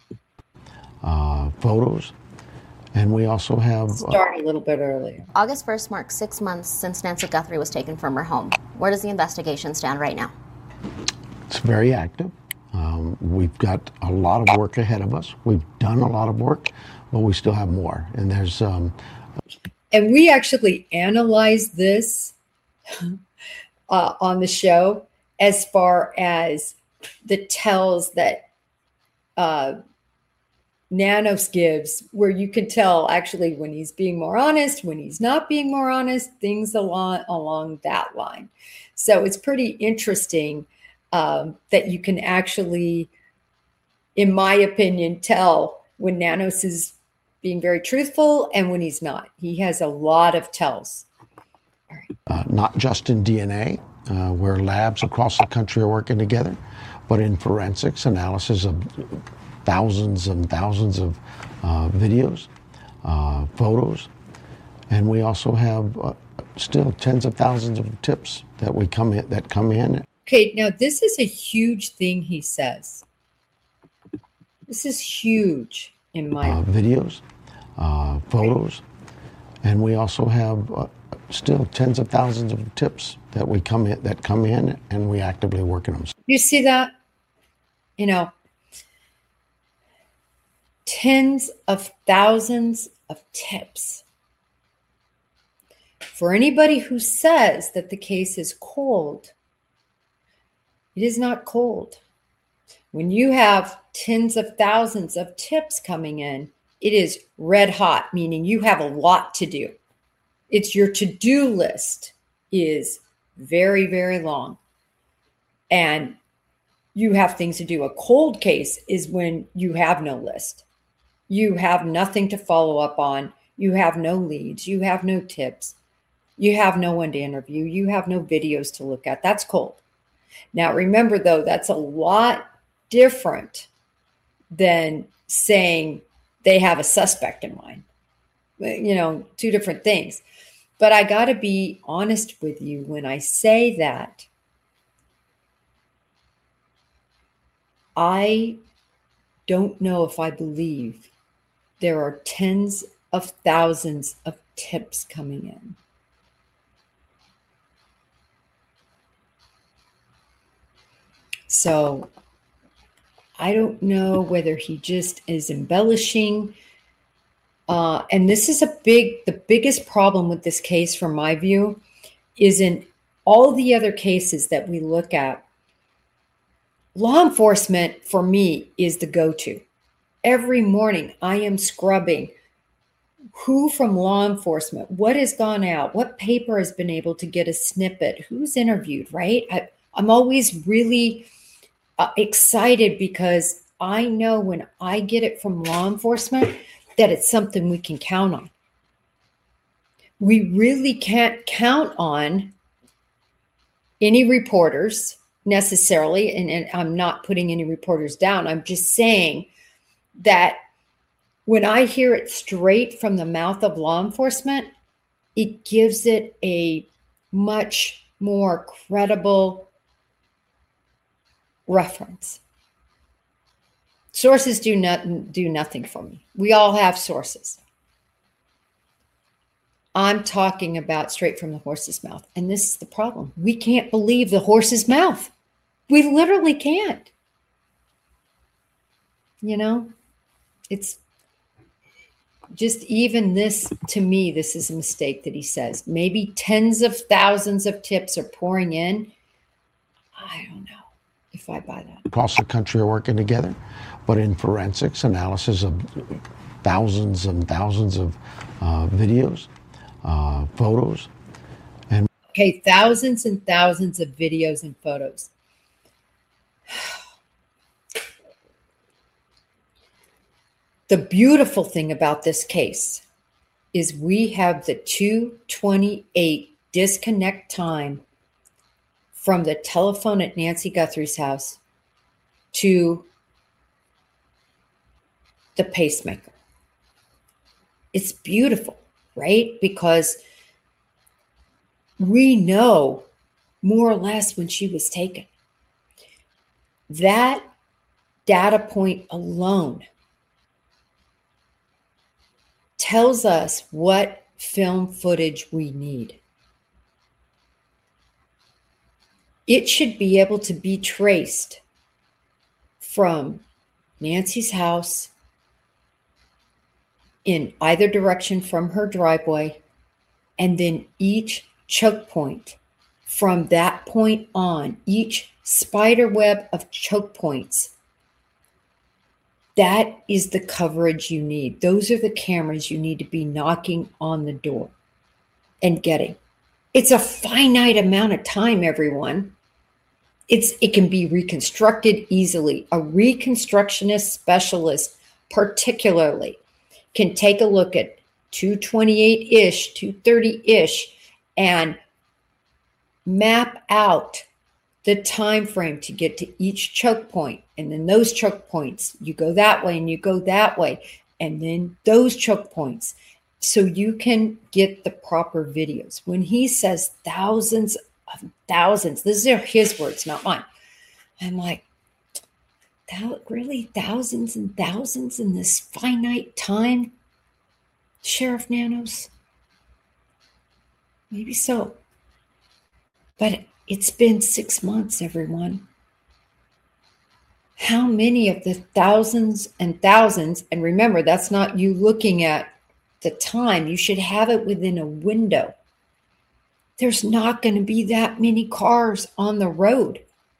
Photos. And we also have... Start a little bit earlier. August 1st marks 6 months since Nancy Guthrie was taken from her home. Where does the investigation stand right now? It's very active. We've got a lot of work ahead of us. We've done a lot of work, but we still have more. And there's... And we actually analyzed this on the show as far as the tells that Nanos gives, where you can tell actually when he's being more honest, when he's not being more honest, things along that line. So it's pretty interesting that you can actually, in my opinion, tell when Nanos is being very truthful and when he's not. He has a lot of tells. All right. Not just in DNA, where labs across the country are working together, but in forensics, analysis of thousands and thousands of videos, photos, and we also have still tens of thousands of tips that come in. Okay, now this is a huge thing he says. This is huge in my videos, photos, and we also have still tens of thousands of tips that come in, and we actively work on them. You see that? You know, tens of thousands of tips. For anybody who says that the case is cold, it is not cold. When you have tens of thousands of tips coming in, it is red hot, meaning you have a lot to do. It's your to-do list is very, very long. And you have things to do. A cold case is when you have no list. You have nothing to follow up on. You have no leads. You have no tips. You have no one to interview. You have no videos to look at. That's cold. Now, remember, though, that's a lot different than saying they have a suspect in mind. You know, two different things. But I got to be honest with you when I say that I don't know if I believe there are tens of thousands of tips coming in. So I don't know whether he just is embellishing. And this is the biggest problem with this case, from my view, is in all the other cases that we look at. Law enforcement, for me, is the go-to. Every morning I am scrubbing who from law enforcement, what has gone out, what paper has been able to get a snippet, who's interviewed, right? I'm always really excited because I know when I get it from law enforcement that it's something we can count on. We really can't count on any reporters necessarily, and I'm not putting any reporters down. I'm just saying that when I hear it straight from the mouth of law enforcement, it gives it a much more credible reference. Sources do nothing for me. We all have sources. I'm talking about straight from the horse's mouth. And this is the problem. We can't believe the horse's mouth. We literally can't. You know, it's just even this, to me, this is a mistake that he says. Maybe tens of thousands of tips are pouring in. I don't know if I buy that. Across the country are working together, but in forensics analysis of thousands and thousands of videos, photos. And okay, thousands and thousands of videos and photos. The beautiful thing about this case is we have the 2:28 disconnect time from the telephone at Nancy Guthrie's house to the pacemaker. It's beautiful, right? Because we know more or less when she was taken. That data point alone tells us what film footage we need. It should be able to be traced from Nancy's house in either direction from her driveway, and then each choke point from that point on, each spider web of choke points. That is the coverage you need. Those are the cameras you need to be knocking on the door and getting. It's a finite amount of time, everyone. It can be reconstructed easily. A reconstructionist specialist particularly can take a look at 228-ish, 230-ish, and map out the time frame to get to each choke point. And then those choke points, you go that way and you go that way. And then those choke points. So you can get the proper videos. When he says thousands of thousands, these are his words, not mine. I'm like, really? Thousands and thousands in this finite time? Sheriff Nanos? Maybe so. But it's been 6 months, everyone. How many of the thousands and thousands, and remember, that's not you looking at the time. You should have it within a window. There's not going to be that many cars on the road.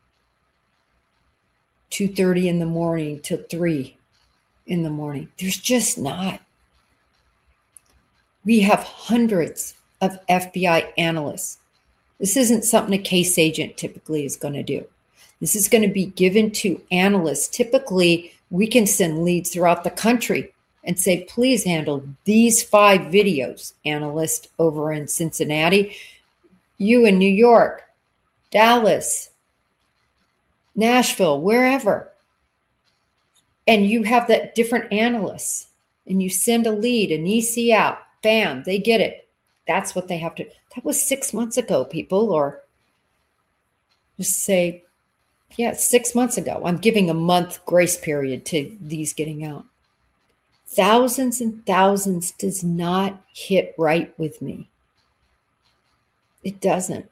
2:30 in the morning till 3 in the morning. There's just not. We have hundreds of FBI analysts. This isn't something a case agent typically is going to do. This is going to be given to analysts. Typically, we can send leads throughout the country and say, please handle these 5 videos, analyst over in Cincinnati, you in New York, Dallas, Nashville, wherever. And you have that different analysts, and you send a lead, an EC out, bam, they get it. That's what they have to. That was 6 months ago, people, or just say, yeah, 6 months ago. I'm giving a month grace period to these getting out. Thousands and thousands does not hit right with me. It doesn't.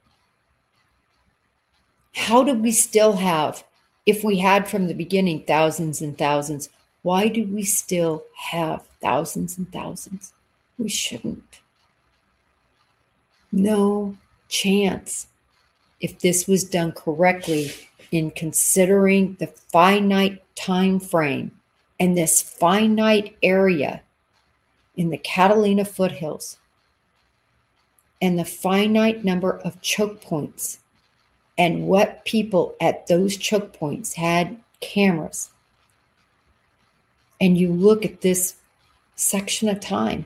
How do we still have, if we had from the beginning thousands and thousands, why do we still have thousands and thousands? We shouldn't. No chance. If this was done correctly in considering the finite time frame and this finite area in the Catalina foothills and the finite number of choke points and what people at those choke points had cameras, and you look at this section of time,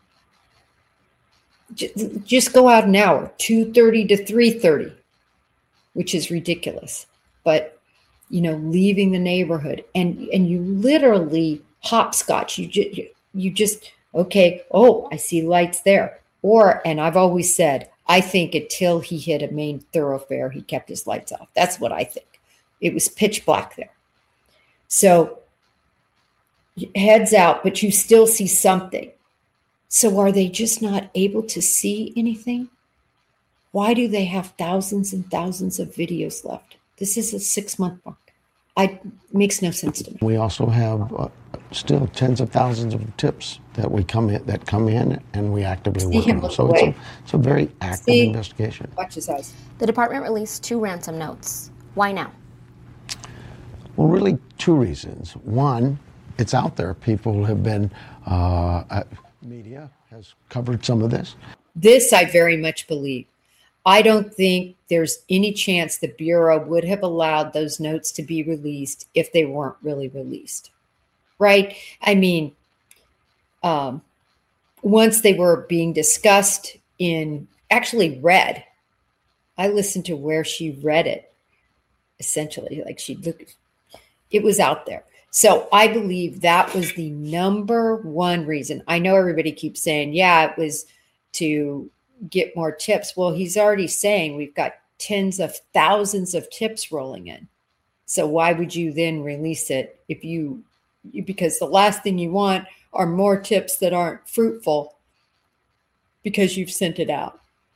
just go out an hour, 2:30 to 3:30, which is ridiculous. But, leaving the neighborhood and you literally hopscotch. You just, okay, oh, I see lights there. And I've always said, I think until he hit a main thoroughfare, he kept his lights off. That's what I think. It was pitch black there. So heads out, but you still see something. So are they just not able to see anything? Why do they have thousands and thousands of videos left? This is a 6-month mark. Makes no sense to me. We also have still tens of thousands of tips that come in, and we actively work on them. So it's a very active investigation. Watch his eyes. The department released 2 ransom notes. Why now? Well, really 2 reasons. One, it's out there. People have been, media has covered some of this. This I very much believe. I don't think there's any chance the Bureau would have allowed those notes to be released if they weren't really released, right? I mean, once they were being discussed actually read, I listened to where she read it, essentially, like it was out there. So I believe that was the number one reason. I know everybody keeps saying, yeah, it was to get more tips. Well, he's already saying we've got tens of thousands of tips rolling in. So why would you then release it because the last thing you want are more tips that aren't fruitful because you've sent it out.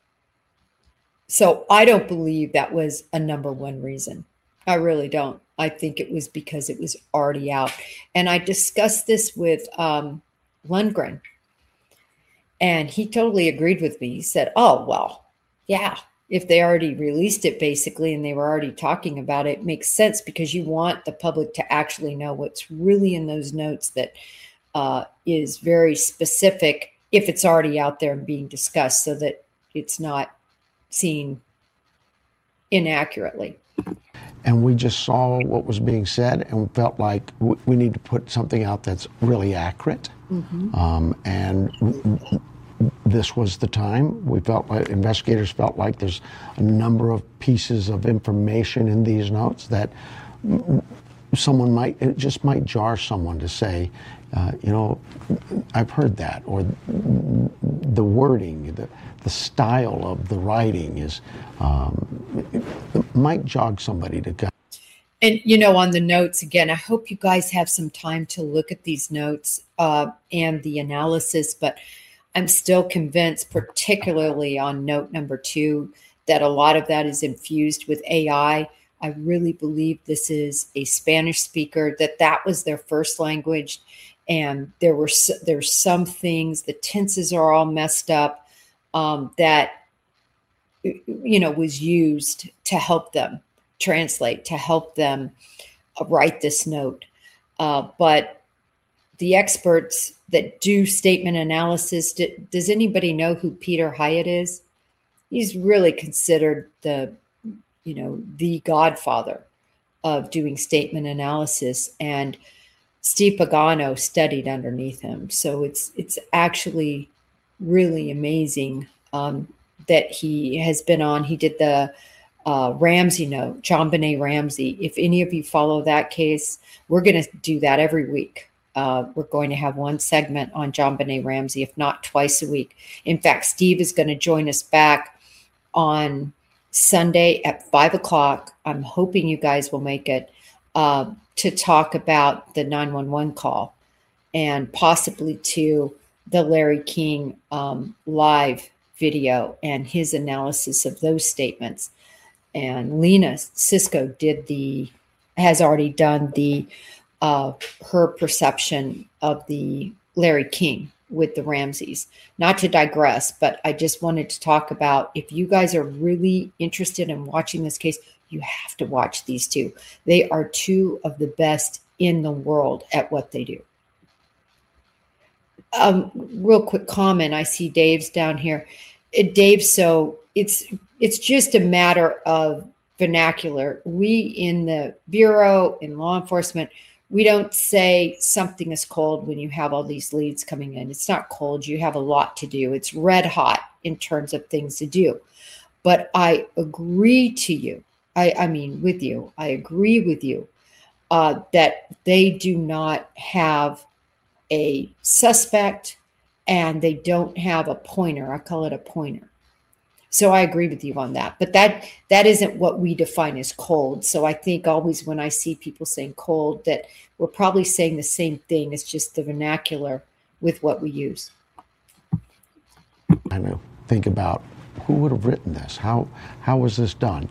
So I don't believe that was a number one reason. I really don't. I think it was because it was already out. And I discussed this with Lundgren, and he totally agreed with me. He said, oh, well, yeah, if they already released it basically and they were already talking about it, it makes sense because you want the public to actually know what's really in those notes that is very specific if it's already out there and being discussed so that it's not seen inaccurately. And we just saw what was being said and felt like we need to put something out that's really accurate. Mm-hmm. And this was the time. We felt like investigators felt like there's a number of pieces of information in these notes that it just might jar someone to say, I've heard that, or the wording, the style of the writing is might jog somebody to go. And, on the notes, again, I hope you guys have some time to look at these notes and the analysis, but I'm still convinced, particularly on note number 2, that a lot of that is infused with AI. I really believe this is a Spanish speaker, that was their first language. And there's some things, the tenses are all messed up, that, was used to help them translate, to help them write this note. But the experts that do statement analysis, does anybody know who Peter Hyatt is? He's really considered the godfather of doing statement analysis, and Steve Pagano studied underneath him. So it's actually really amazing that he has been on. He did the Ramsey note, JonBenét Ramsey. If any of you follow that case, we're going to do that every week. We're going to have one segment on JonBenét Ramsey, if not twice a week. In fact, Steve is going to join us back on Sunday at 5:00. I'm hoping you guys will make it to talk about the 911 call and possibly to the Larry King live video and his analysis of those statements. And Lena Cisco has already done her perception of the Larry King with the Ramseys. Not to digress, but I just wanted to talk about, if you guys are really interested in watching this case, you have to watch these 2. They are 2 of the best in the world at what they do. Real quick comment. I see Dave's down here. Dave, so it's just a matter of vernacular. We in the Bureau, in law enforcement, we don't say something is cold when you have all these leads coming in. It's not cold. You have a lot to do. It's red hot in terms of things to do. But I agree to you. I mean, with you. I agree with you that they do not have a suspect and they don't have a pointer. I call it a pointer. So I agree with you on that. But that isn't what we define as cold. So I think always when I see people saying cold, that we're probably saying the same thing. It's just the vernacular with what we use. I know. Think about who would have written this. How was this done?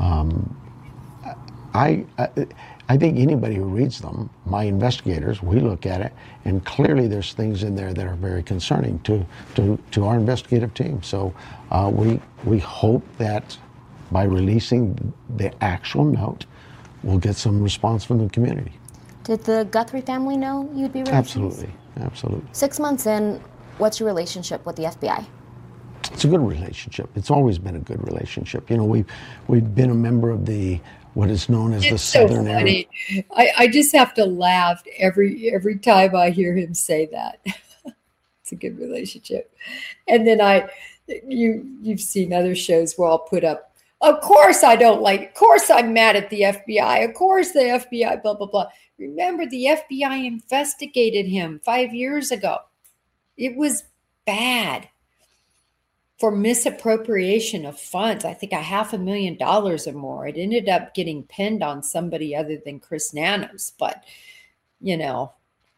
I think anybody who reads them, my investigators, we look at it, and clearly there's things in there that are very concerning to our investigative team. So we hope that by releasing the actual note, we'll get some response from the community. Did the Guthrie family know you'd be releasing? Absolutely, absolutely. 6 months in, what's your relationship with the FBI? It's a good relationship. It's always been a good relationship. You know, we've been a member of what is known as the Southern Area. I just have to laugh every time I hear him say that. It's a good relationship. And then you've seen other shows where I'll put up, of course I don't like, of course I'm mad at the FBI, of course the FBI, blah, blah, blah. Remember, the FBI investigated him 5 years ago. It was bad. For misappropriation of funds, I think $500,000 or more. It ended up getting pinned on somebody other than Chris Nanos. But, you know,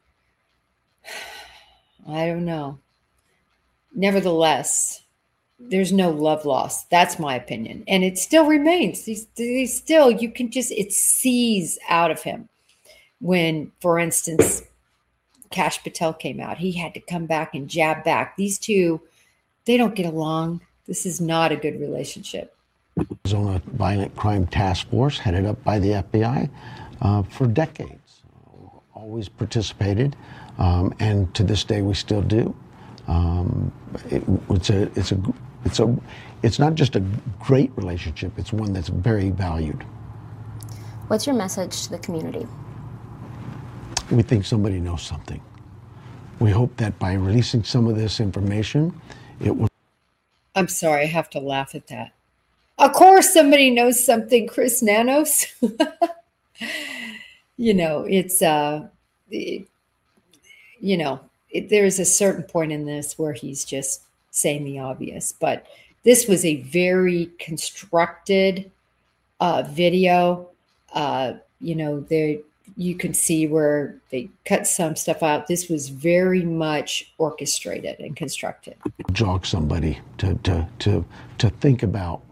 I don't know. Nevertheless, there's no love lost. That's my opinion. And it still remains. He's still, you can just, it sees out of him. When, for instance, Kash Patel came out, he had to come back and jab back. These two, they don't get along. This is not a good relationship. Arizona Violent Crime Task Force, headed up by the FBI, for decades. Always participated, and to this day we still do. It's not just a great relationship. It's one that's very valued. What's your message to the community? We think somebody knows something. We hope that by releasing some of this information, it will. I'm sorry, I have to laugh at that. Of course, somebody knows something, Chris Nanos. You know, there's a certain point in this where he's just saying the obvious. But this was a very constructed video. You can see where they cut some stuff out. This was very much orchestrated and constructed. Jog somebody to think about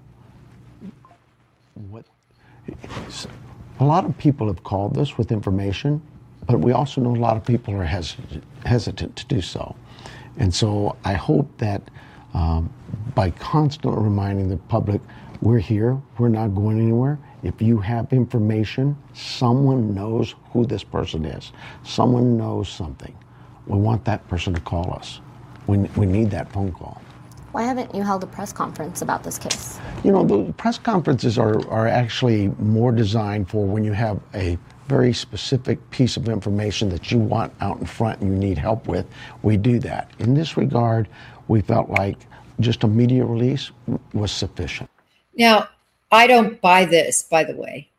what. A lot of people have called this with information, but we also know a lot of people are hesitant to do so. And so I hope that by constantly reminding the public, we're here, we're not going anywhere. If you have information, someone knows who this person is. Someone knows something. We want that person to call us. We need that phone call. Why haven't you held a press conference about this case? You know, the press conferences are actually more designed for when you have a very specific piece of information that you want out in front and you need help with. We do that. In this regard, we felt like just a media release was sufficient. Now, I don't buy this, by the way.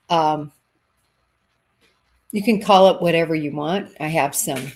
You can call it whatever you want. I have some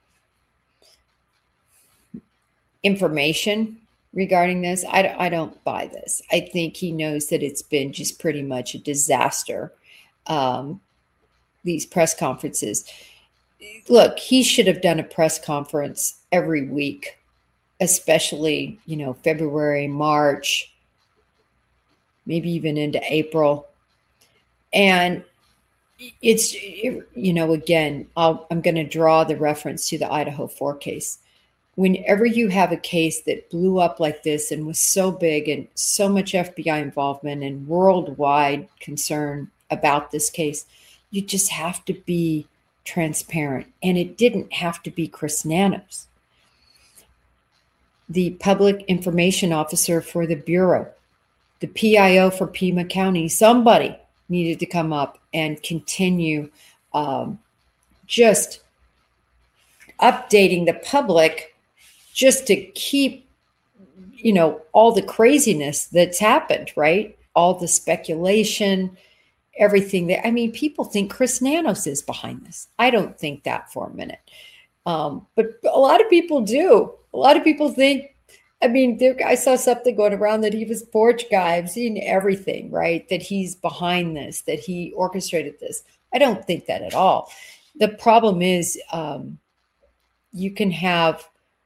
information regarding this. I don't buy this. I think he knows that it's been just pretty much a disaster. These press conferences. Look, he should have done a press conference every week, especially, February, March, maybe even into April. And it's, again, I'm going to draw the reference to the Idaho 4 case. Whenever you have a case that blew up like this and was so big and so much FBI involvement and worldwide concern about this case, you just have to be transparent. And it didn't have to be Chris Nanos. the public information officer for the Bureau, the PIO for Pima County. Somebody needed to come up and continue just updating the public just to keep, all the craziness that's happened, right? All the speculation, everything that, people think Chris Nanos is behind this. I don't think that for a minute. But a lot of people do. A lot of people think, I saw something going around that he was porch guy. I've seen everything, right? That he's behind this, that he orchestrated this. I don't think that at all. The problem is you can have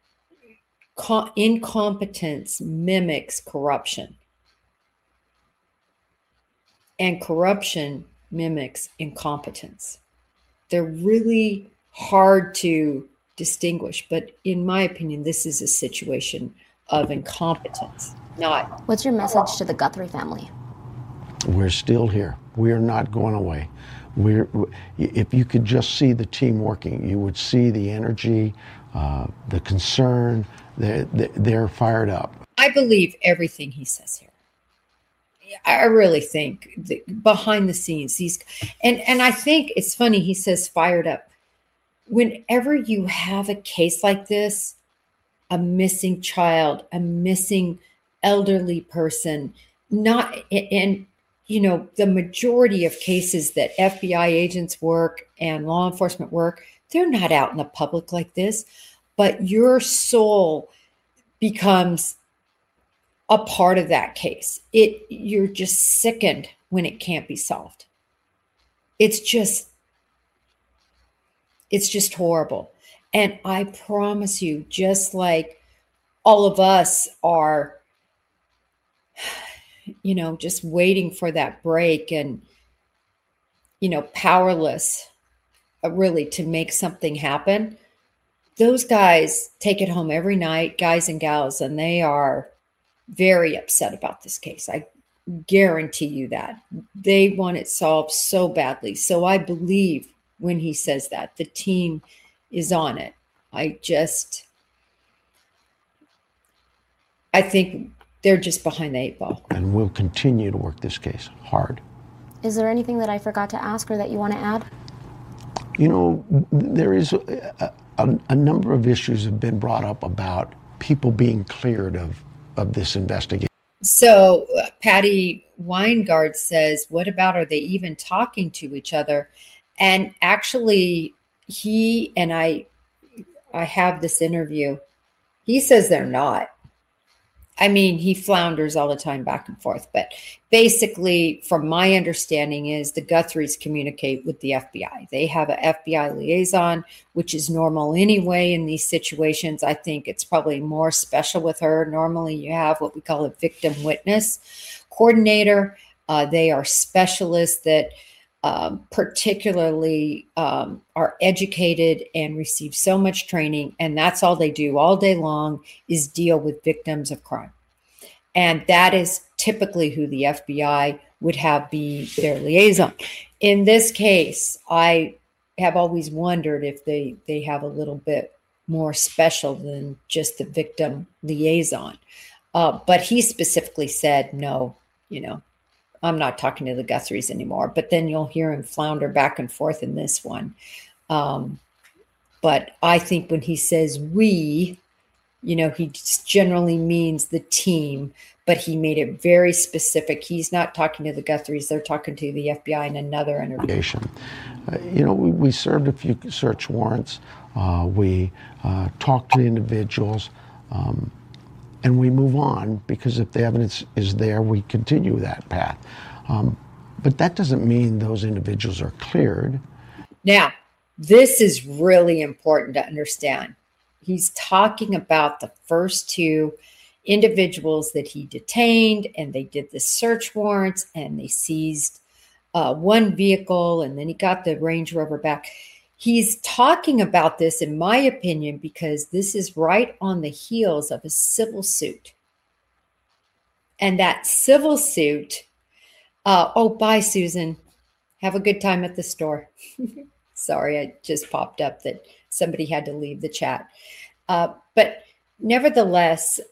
incompetence mimics corruption. And corruption mimics incompetence. They're really hard to distinguish. But in my opinion, this is a situation of incompetence, not. What's your message to the Guthrie family? We're still here. We are not going away. If you could just see the team working, you would see the energy, the concern. They're fired up. I believe everything he says here. I really think behind the scenes, and I think it's funny. He says fired up. Whenever you have a case like this, a missing child, a missing elderly person, the majority of cases that FBI agents work and law enforcement work, they're not out in the public like this, but your soul becomes a part of that case. You're just sickened when it can't be solved. It's just horrible. And I promise you, just like all of us are, just waiting for that break and, powerless really to make something happen. Those guys take it home every night, guys and gals, and they are very upset about this case. I guarantee you that. They want it solved so badly. So I believe when he says that, the team is on it. I think they're just behind the 8 ball. And we'll continue to work this case hard. Is there anything that I forgot to ask or that you want to add? There is a number of issues have been brought up about people being cleared of this investigation. So Patty Weingart says, what about, are they even talking to each other? And actually, he and I have this interview. He says they're not. He flounders all the time back and forth. But basically, from my understanding, is the Guthries communicate with the FBI. They have an FBI liaison, which is normal anyway in these situations. I think it's probably more special with her. Normally, you have what we call a victim witness coordinator. They are specialists that particularly are educated and receive so much training, and that's all they do all day long is deal with victims of crime. And that is typically who the FBI would have be their liaison. In this case, I have always wondered if they have a little bit more special than just the victim liaison. But he specifically said, no, I'm not talking to the Guthries anymore. But then you'll hear him flounder back and forth in this one. But I think when he says we, he generally means the team, but he made it very specific. He's not talking to the Guthries. They're talking to the FBI in another interview. We served a few search warrants. We talked to individuals. And we move on because if the evidence is there, we continue that path. But that doesn't mean those individuals are cleared. Now, this is really important to understand. He's talking about the first 2 individuals that he detained, and they did the search warrants, and they seized one vehicle, and then he got the Range Rover back. He's talking about this, in my opinion, because this is right on the heels of a civil suit. And that civil suit, bye, Susan. Have a good time at the store. Sorry, it just popped up that somebody had to leave the chat. But nevertheless,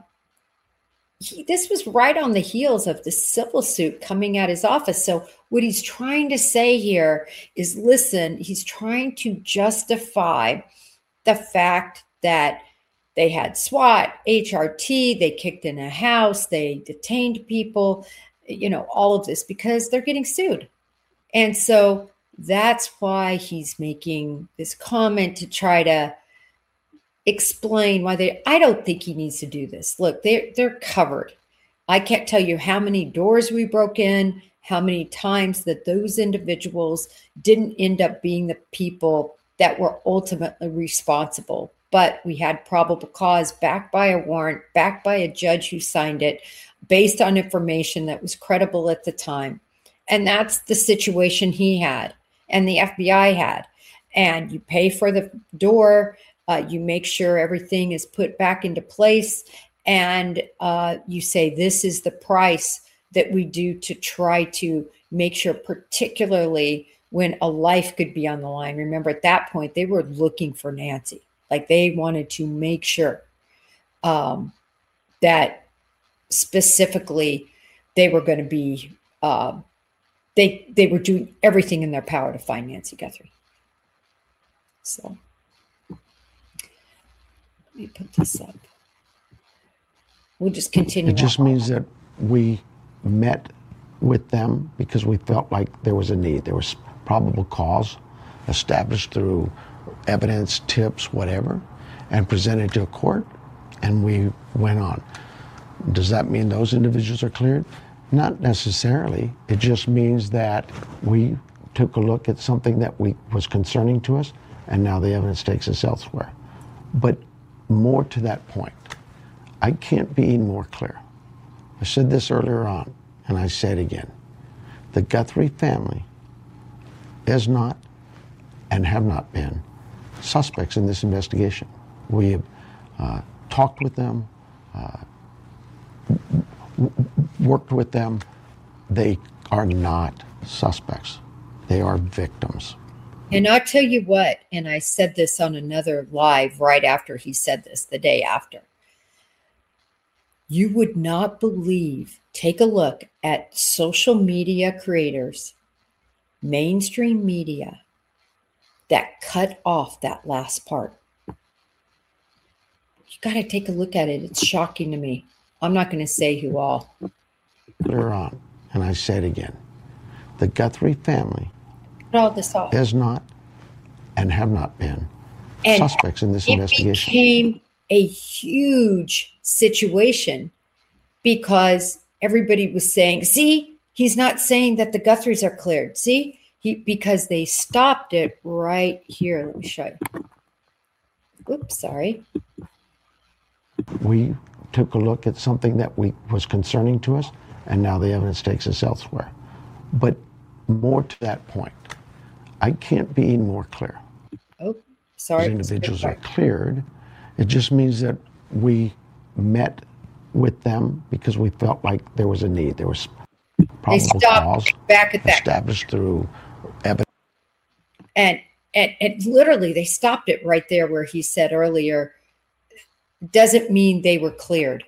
this was right on the heels of the civil suit coming at his office. So what he's trying to say here is, listen, he's trying to justify the fact that they had SWAT, HRT, they kicked in a house, they detained people, all of this because they're getting sued. And so that's why he's making this comment to try to explain why I don't think he needs to do this. Look, they're covered. I can't tell you how many doors we broke in, how many times that those individuals didn't end up being the people that were ultimately responsible. But we had probable cause backed by a warrant, backed by a judge who signed it based on information that was credible at the time. And that's the situation he had and the FBI had. And you pay for the door. You make sure everything is put back into place, and you say, this is the price that we do to try to make sure, particularly when a life could be on the line. Remember, at that point, they were looking for Nancy. Like, they wanted to make sure that specifically they were going to be, they were doing everything in their power to find Nancy Guthrie. So. Let me put this up. We'll just continue. It just means that we met with them because we felt like there was a need. There was probable cause established through evidence, tips, whatever, and presented to a court, and we went on. Does that mean those individuals are cleared? Not necessarily. It just means that we took a look at something that was concerning to us, and now the evidence takes us elsewhere. But more to that point, I can't be more clear. I said this earlier on, and I say it again. The Guthrie family is not and have not been suspects in this investigation. We have talked with them, worked with them. They are not suspects. They are victims. And I'll tell you what, and I said this on another live right after he said this, the day after. You would not believe, take a look at social media creators, mainstream media, that cut off that last part. You got to take a look at it. It's shocking to me. I'm not going to say who all. Later on, and I say it again, the Guthrie family all this off. is not and have not been suspects in this investigation. It became a huge situation because everybody was saying, see, he's not saying that the Guthries are cleared. See, because they stopped it right here. Let me show you. Oops, sorry. We took a look at something that was concerning to us, and now the evidence takes us elsewhere. But more to that point, I can't be more clear. Oh, sorry. Those individuals are cleared. It just means that we met with them because we felt like there was a need. There was probable cause back at that established through evidence. And literally, they stopped it right there where he said earlier, doesn't mean they were cleared.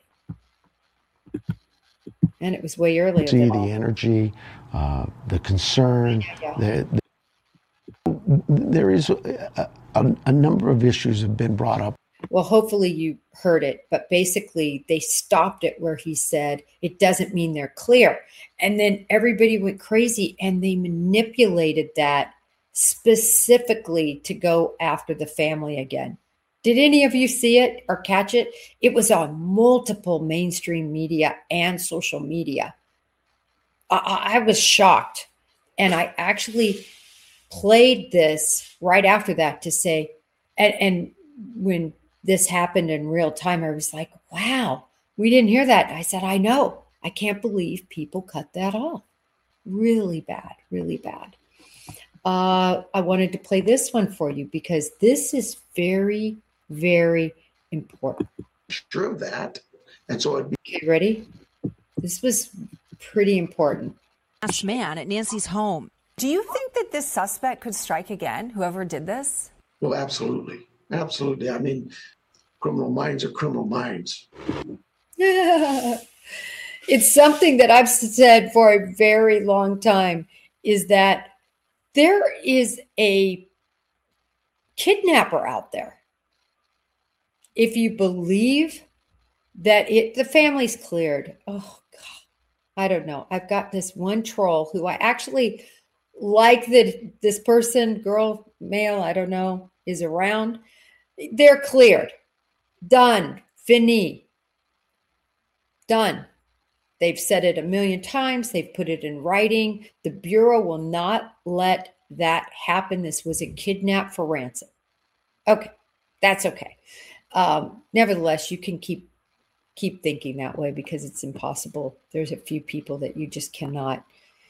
And it was way earlier. See the energy, the concern. Yeah. There is a number of issues have been brought up. Well, hopefully you heard it, but basically they stopped it where he said, it doesn't mean they're clear. And then everybody went crazy and they manipulated that specifically to go after the family again. Did any of you see it or catch it? It was on multiple mainstream media and social media. I was shocked. And I actually played this right after that to say, and when this happened in real time, I was like, wow, we didn't hear that. I said, I know. I can't believe people cut that off. Really bad, really bad. I wanted to play this one for you because this is very, very important. True that. And so okay, ready? This was pretty important. Last man at Nancy's home. Do you think that this suspect could strike again, whoever did this? Well, absolutely. Absolutely. I mean, Criminal minds are criminal minds. It's something that I've said for a very long time, is that there is a kidnapper out there. If you believe that the family's cleared, oh God, I don't know. I've got this one troll who I actually like, that this person, girl, male, I don't know, is around. They're cleared. Done. Fini. Done. They've said it a million times. They've put it in writing. The Bureau will not let that happen. This was a kidnap for ransom. Okay. That's okay. Nevertheless, you can keep thinking that way, because it's impossible. There's a few people that you just cannot,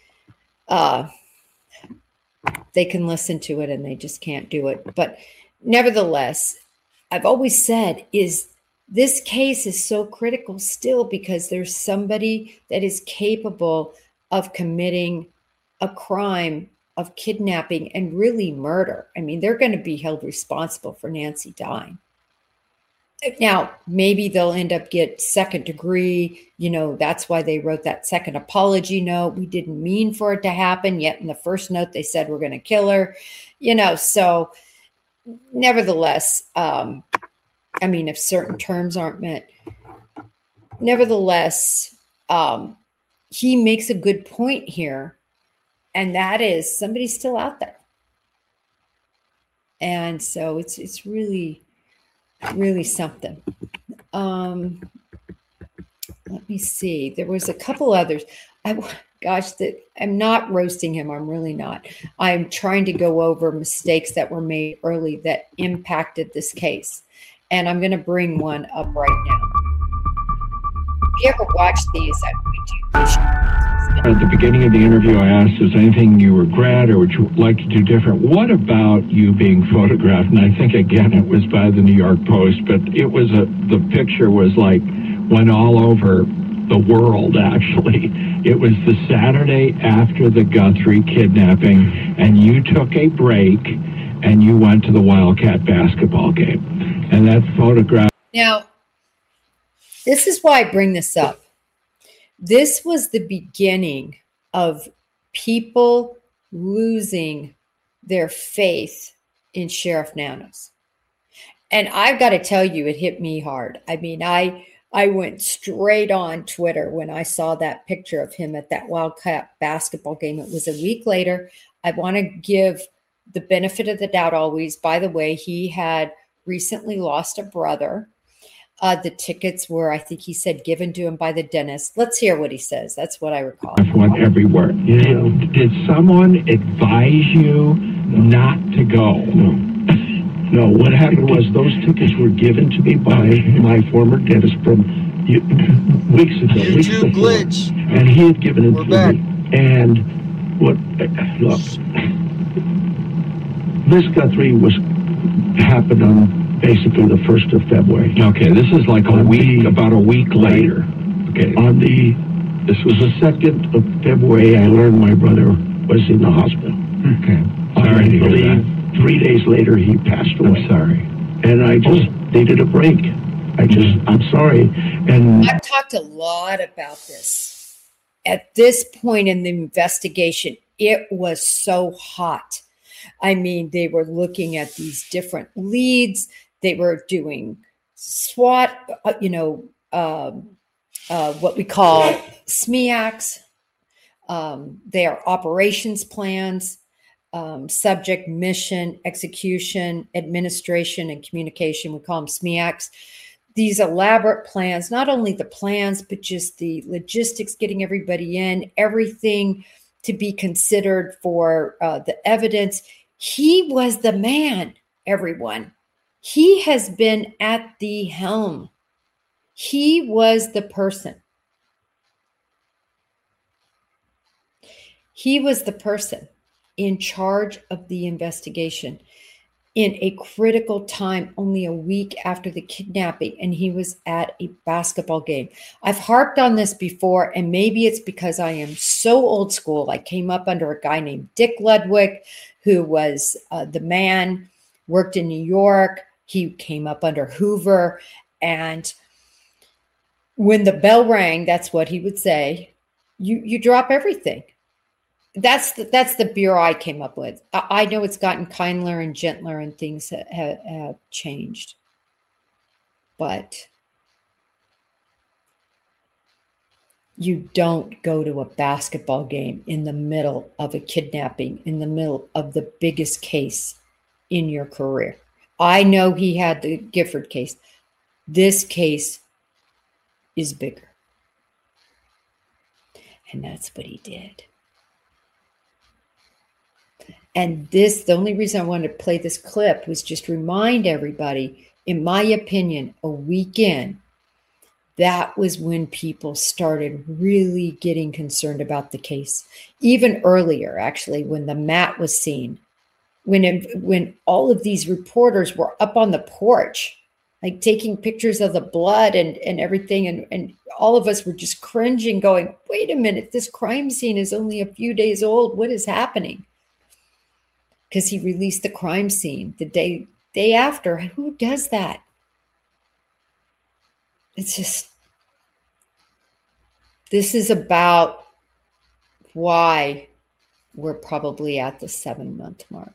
they can listen to it and they just can't do it. But nevertheless, I've always said, is this case is so critical still, because there's somebody that is capable of committing a crime of kidnapping and really murder. I mean, they're going to be held responsible for Nancy dying. Now, maybe they'll end up get second degree. That's why they wrote that second apology note. We didn't mean for it to happen. Yet in the first note, they said we're going to kill her. So nevertheless, if certain terms aren't met, nevertheless, he makes a good point here. And that is, somebody's still out there. And so it's really, really something. Let me see. There was a couple others. I'm not roasting him. I'm really not. I'm trying to go over mistakes that were made early that impacted this case. And I'm going to bring one up right now. If you ever watch these, At the beginning of the interview, I asked, is there anything you regret or would you like to do different? What about you being photographed? And I think, again, it was by the New York Post, but it was the picture was like, went all over the world, actually. It was the Saturday after the Guthrie kidnapping, and you took a break and you went to the Wildcat basketball game. And that photograph. Now, this is why I bring this up. This was the beginning of people losing their faith in Sheriff Nanos. And I've got to tell you, it hit me hard. I mean, I went straight on Twitter when I saw that picture of him at that Wildcat basketball game. It was a week later. I want to give the benefit of the doubt always. By the way, he had recently lost a brother. The tickets were, I think he said, given to him by the dentist. Let's hear what he says. That's what I recall. Went everywhere. Did someone advise you not to go? No, what happened was those tickets were given to me by my former dentist from weeks ago. YouTube glitch. And he had given it to me. And look, Miss Guthrie happened on basically the 1st of February. Okay, this is like about a week later. Okay. This was the 2nd of February, I learned my brother was in the hospital. Okay. Sorry to hear that. 3 days later, he passed away. I'm sorry. And I just needed a break. I'm sorry. And I've talked a lot about this. At this point in the investigation, it was so hot. I mean, they were looking at these different leads. They were doing SWAT, what we call SMEACs. Their operations plans, subject, mission, execution, administration, and communication. We call them SMEACs. These elaborate plans, not only the plans, but just the logistics, getting everybody in, everything to be considered for the evidence. He was the man, everyone. He has been at the helm. He was the person. He was the person in charge of the investigation in a critical time, only a week after the kidnapping, and he was at a basketball game. I've harped on this before, and maybe it's because I am so old school. I came up under a guy named Dick Ludwig, who was the man, worked in New York. He came up under Hoover. And when the bell rang, that's what he would say, you drop everything. That's the bureau I came up with. I know it's gotten kinder and gentler and things have changed. But you don't go to a basketball game in the middle of a kidnapping, in the middle of the biggest case in your career. I know he had the Gifford case. This case is bigger. And that's what he did. And the only reason I wanted to play this clip was just remind everybody, in my opinion, a week in, that was when people started really getting concerned about the case. Even earlier, actually, when the mat was seen, when all of these reporters were up on the porch, like taking pictures of the blood and everything, and all of us were just cringing, going, wait a minute, this crime scene is only a few days old. What is happening? Because he released the crime scene the day after. Who does that? It's just, this is about why we're probably at the 7-month mark.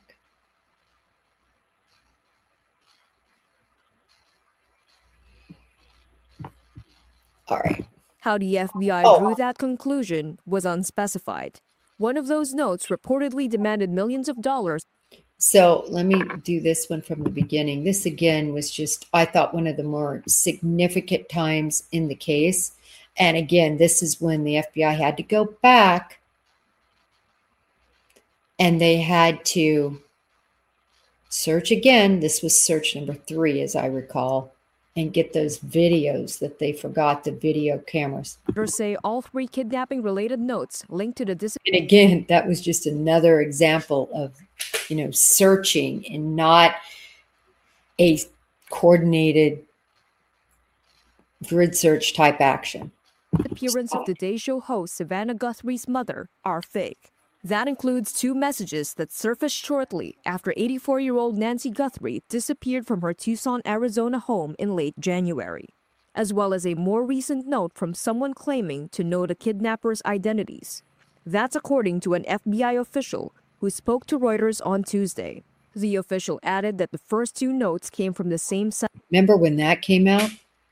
All right. How the FBI drew that conclusion was unspecified. One of those notes reportedly demanded millions of dollars. So let me do this one from the beginning. This again was just, I thought, one of the more significant times in the case. And again, this is when the FBI had to go back and they had to search again. This was search number 3, as I recall, and get those videos that they forgot, the video cameras. Say all 3 kidnapping-related notes linked to the And again, that was just another example of, searching and not a coordinated grid search type action. Appearance of Today Show host Savannah Guthrie's mother are fake. That includes 2 messages that surfaced shortly after 84-year-old Nancy Guthrie disappeared from her Tucson, Arizona home in late January, as well as a more recent note from someone claiming to know the kidnappers' identities. That's according to an FBI official who spoke to Reuters on Tuesday. The official added that the first 2 notes came from the same site. Remember when that came out?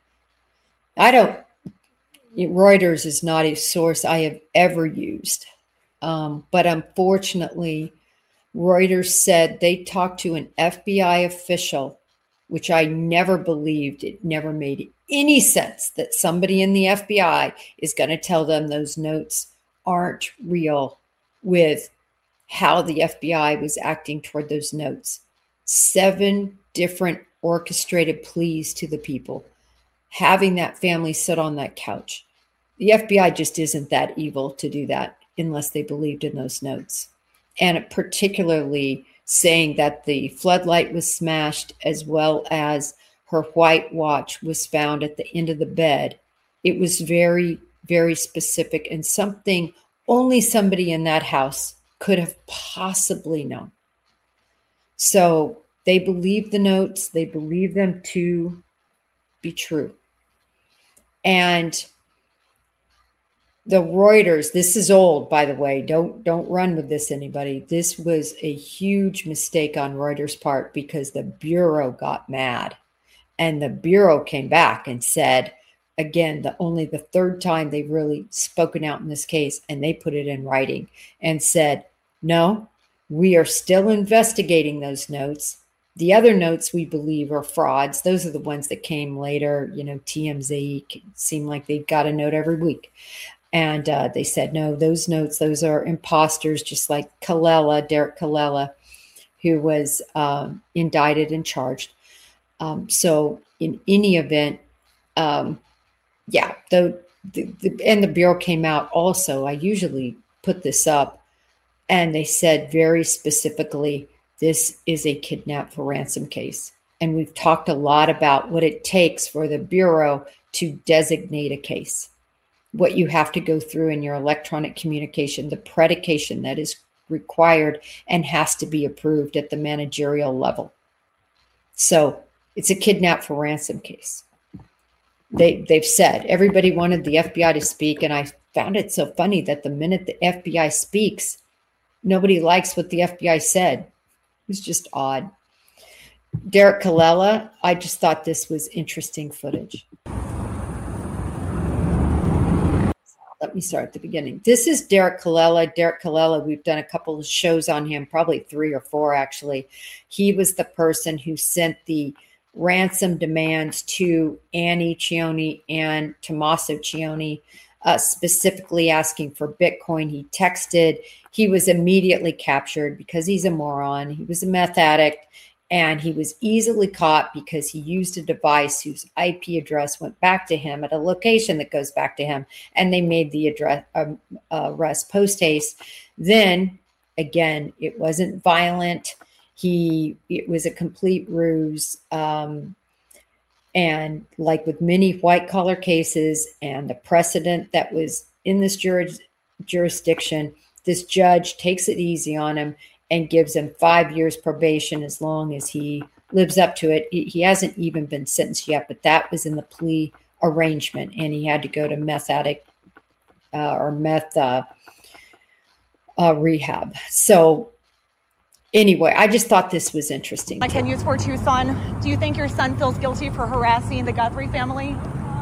Reuters is not a source I have ever used. But unfortunately, Reuters said they talked to an FBI official, which I never believed. It never made any sense that somebody in the FBI is going to tell them those notes aren't real, with how the FBI was acting toward those notes. 7 different orchestrated pleas to the people, having that family sit on that couch. The FBI just isn't that evil to do that unless they believed in those notes. And particularly saying that the floodlight was smashed, as well as her white watch was found at the end of the bed. It was very, very specific, and something only somebody in that house could have possibly known. So they believed the notes. They believed them to be true. And the Reuters, this is old, by the way. Don't run with this, anybody. This was a huge mistake on Reuters' part, because the Bureau got mad. And the Bureau came back and said, again, only the 3rd time they've really spoken out in this case, and they put it in writing and said, no, we are still investigating those notes. The other notes we believe are frauds. Those are the ones that came later. TMZ seem like they've got a note every week. And they said, no, those notes, those are imposters, just like Derek Colella, who was indicted and charged. So in any event, and the Bureau came out also. I usually put this up, and they said very specifically, this is a kidnap for ransom case. And we've talked a lot about what it takes for the Bureau to designate a case, what you have to go through in your electronic communication, the predication that is required and has to be approved at the managerial level. So It's a kidnap for ransom case. They've said everybody wanted the FBI to speak, and I found it so funny that the minute the FBI speaks, nobody likes what the FBI said. It was just odd. Derek Colella, I just thought this was interesting footage. Let me start at the beginning. This is Derek Colella. Derek Colella, we've done a couple of shows on him, probably 3 or 4 actually. He was the person who sent the ransom demands to Annie Cioni and Tommaso Cioni, specifically asking for Bitcoin. He texted. He was immediately captured because he's a moron. He was a meth addict, and he was easily caught because he used a device whose IP address went back to him at a location that goes back to him, and they made the arrest post haste. Then, again, it wasn't violent. It was a complete ruse. And like with many white collar cases and the precedent that was in this jurisdiction, this judge takes it easy on him and gives him 5 years probation as long as he lives up to it. He hasn't even been sentenced yet, but that was in the plea arrangement, and he had to go to meth addict or meth rehab. So anyway, I just thought this was interesting. Mike News 4 Tucson. Do you think your son feels guilty for harassing the Guthrie family?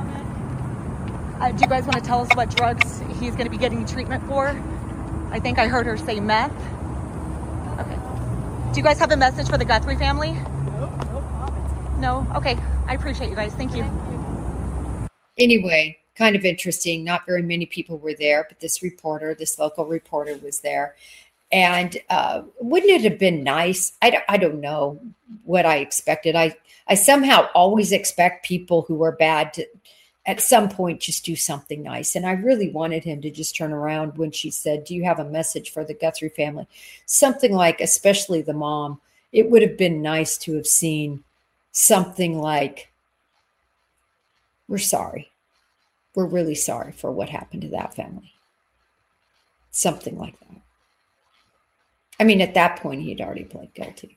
Do you guys want to tell us what drugs he's going to be getting treatment for? I think I heard her say meth. Okay. Do you guys have a message for the Guthrie family? No? Okay. I appreciate you guys. Thank you. Anyway, kind of interesting. Not very many people were there, but this local reporter was there. And wouldn't it have been nice? I don't know what I expected. I somehow always expect people who are bad to, at some point, just do something nice. And I really wanted him to just turn around when she said, do you have a message for the Guthrie family? Something like, especially the mom, it would have been nice to have seen something like, we're sorry. We're really sorry for what happened to that family. Something like that. I mean, at that point, he had already pled guilty.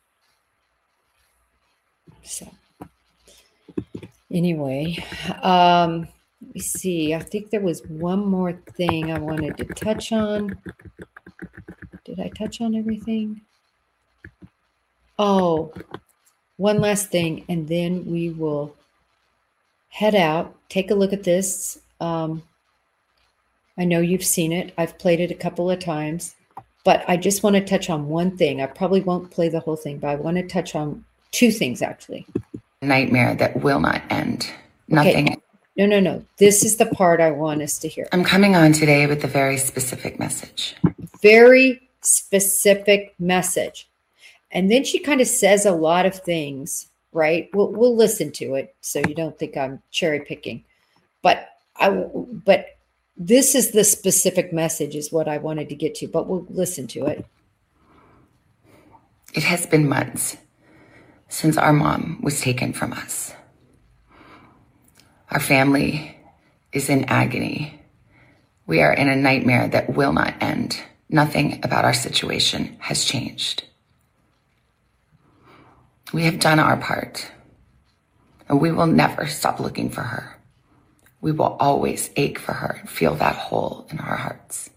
So anyway, let me see. I think there was one more thing I wanted to touch on. Did I touch on everything? Oh, one last thing, and then we will head out. Take a look at this. I know you've seen it. I've played it a couple of times. But I just want to touch on one thing. I probably won't play the whole thing, but I want to touch on 2 things, actually. Nightmare that will not end. Nothing. Okay. No. This is the part I want us to hear. I'm coming on today with a very specific message. Very specific message. And then she kind of says a lot of things, right? We'll listen to it so you don't think I'm cherry picking. But this is the specific message is what I wanted to get to, but we'll listen to it. It has been months since our mom was taken from us. Our family is in agony. We are in a nightmare that will not end. Nothing about our situation has changed. We have done our part, and we will never stop looking for her. We will always ache for her and feel that hole in our hearts.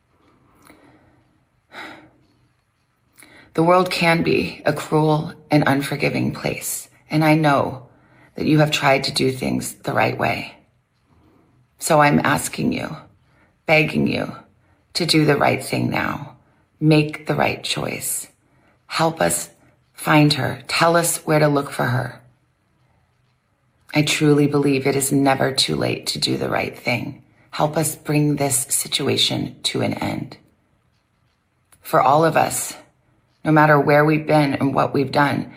The world can be a cruel and unforgiving place, and I know that you have tried to do things the right way. So I'm asking you, begging you, to do the right thing now. Make the right choice. Help us find her. Tell us where to look for her. I truly believe it is never too late to do the right thing. Help us bring this situation to an end. For all of us, no matter where we've been and what we've done,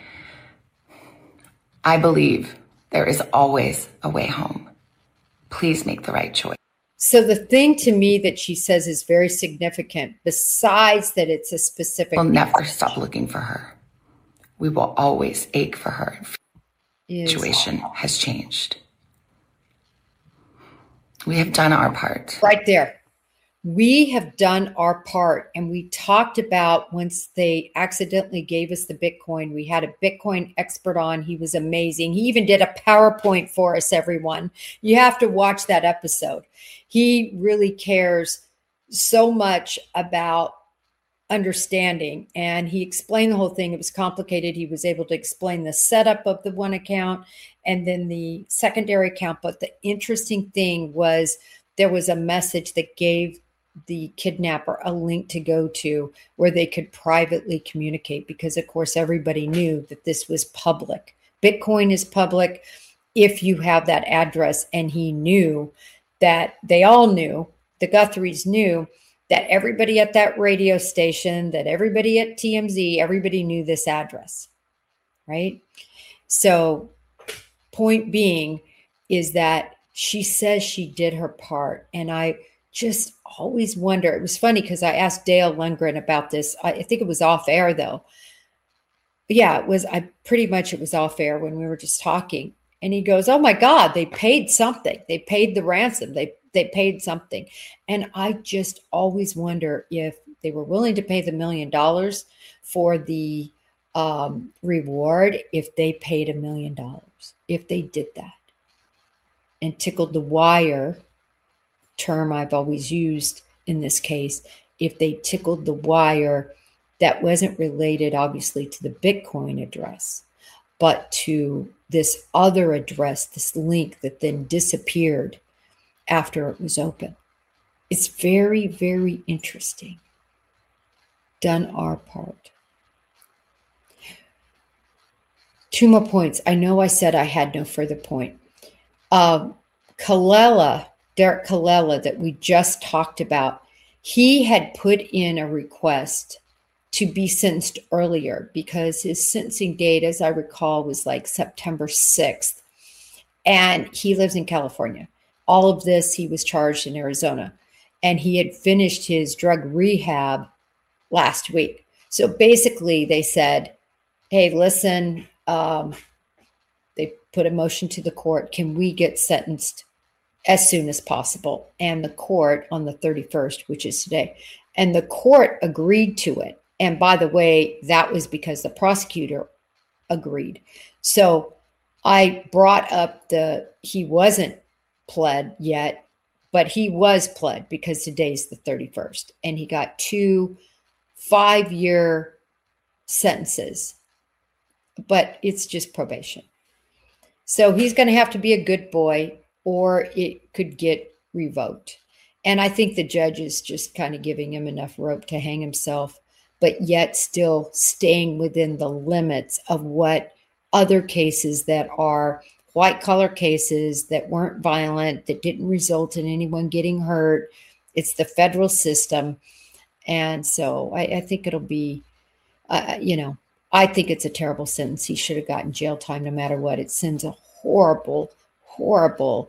I believe there is always a way home. Please make the right choice. So the thing to me that she says is very significant, besides that it's a specific... We'll never stop looking for her. We will always ache for her. Situation has changed. We have done our part. Right there. We have done our part, and we talked about once they accidentally gave us the Bitcoin. We had a Bitcoin expert on. He was amazing. He even did a PowerPoint for us, everyone. You have to watch that episode. He really cares so much about understanding, and he explained the whole thing. It was complicated. He was able to explain the setup of the one account and then the secondary account. But the interesting thing was there was a message that gave the kidnapper a link to go to where they could privately communicate, because of course everybody knew that this was public. Bitcoin is public if you have that address. And he knew that they all knew, the Guthries knew that everybody at that radio station, that everybody at TMZ, everybody knew this address, right? So point being is that she says she did her part. And I just always wonder, it was funny because I asked Dale Lundgren about this. I think it was off air though. But yeah, it was off air when we were just talking. And he goes, oh my God, they paid something. They paid the ransom. They paid something. And I just always wonder if they were willing to pay the $1 million for the reward, if they paid $1 million, if they did that and tickled the wire, term I've always used in this case, if they tickled the wire that wasn't related obviously to the Bitcoin address, but to this other address, this link that then disappeared after it was open. It's very, very interesting. Done our part. 2 more points. I know I said I had no further point. Derek Colella, that we just talked about, he had put in a request to be sentenced earlier because his sentencing date, as I recall, was like September 6th. And he lives in California. All of this, he was charged in Arizona. And he had finished his drug rehab last week. So basically they said, hey, listen, they put a motion to the court. Can we get sentenced as soon as possible? And the court on the 31st, which is today, and the court agreed to it. And by the way, that was because the prosecutor agreed. So I brought up he wasn't pled yet, but he was pled because today's the 31st. And he got 2 5-year sentences, but it's just probation. So he's going to have to be a good boy, or it could get revoked. And I think the judge is just kind of giving him enough rope to hang himself, but yet still staying within the limits of what other cases that are white collar cases that weren't violent, that didn't result in anyone getting hurt. It's the federal system. And so I think it'll be, I think it's a terrible sentence. He should have gotten jail time no matter what. It sends a horrible, horrible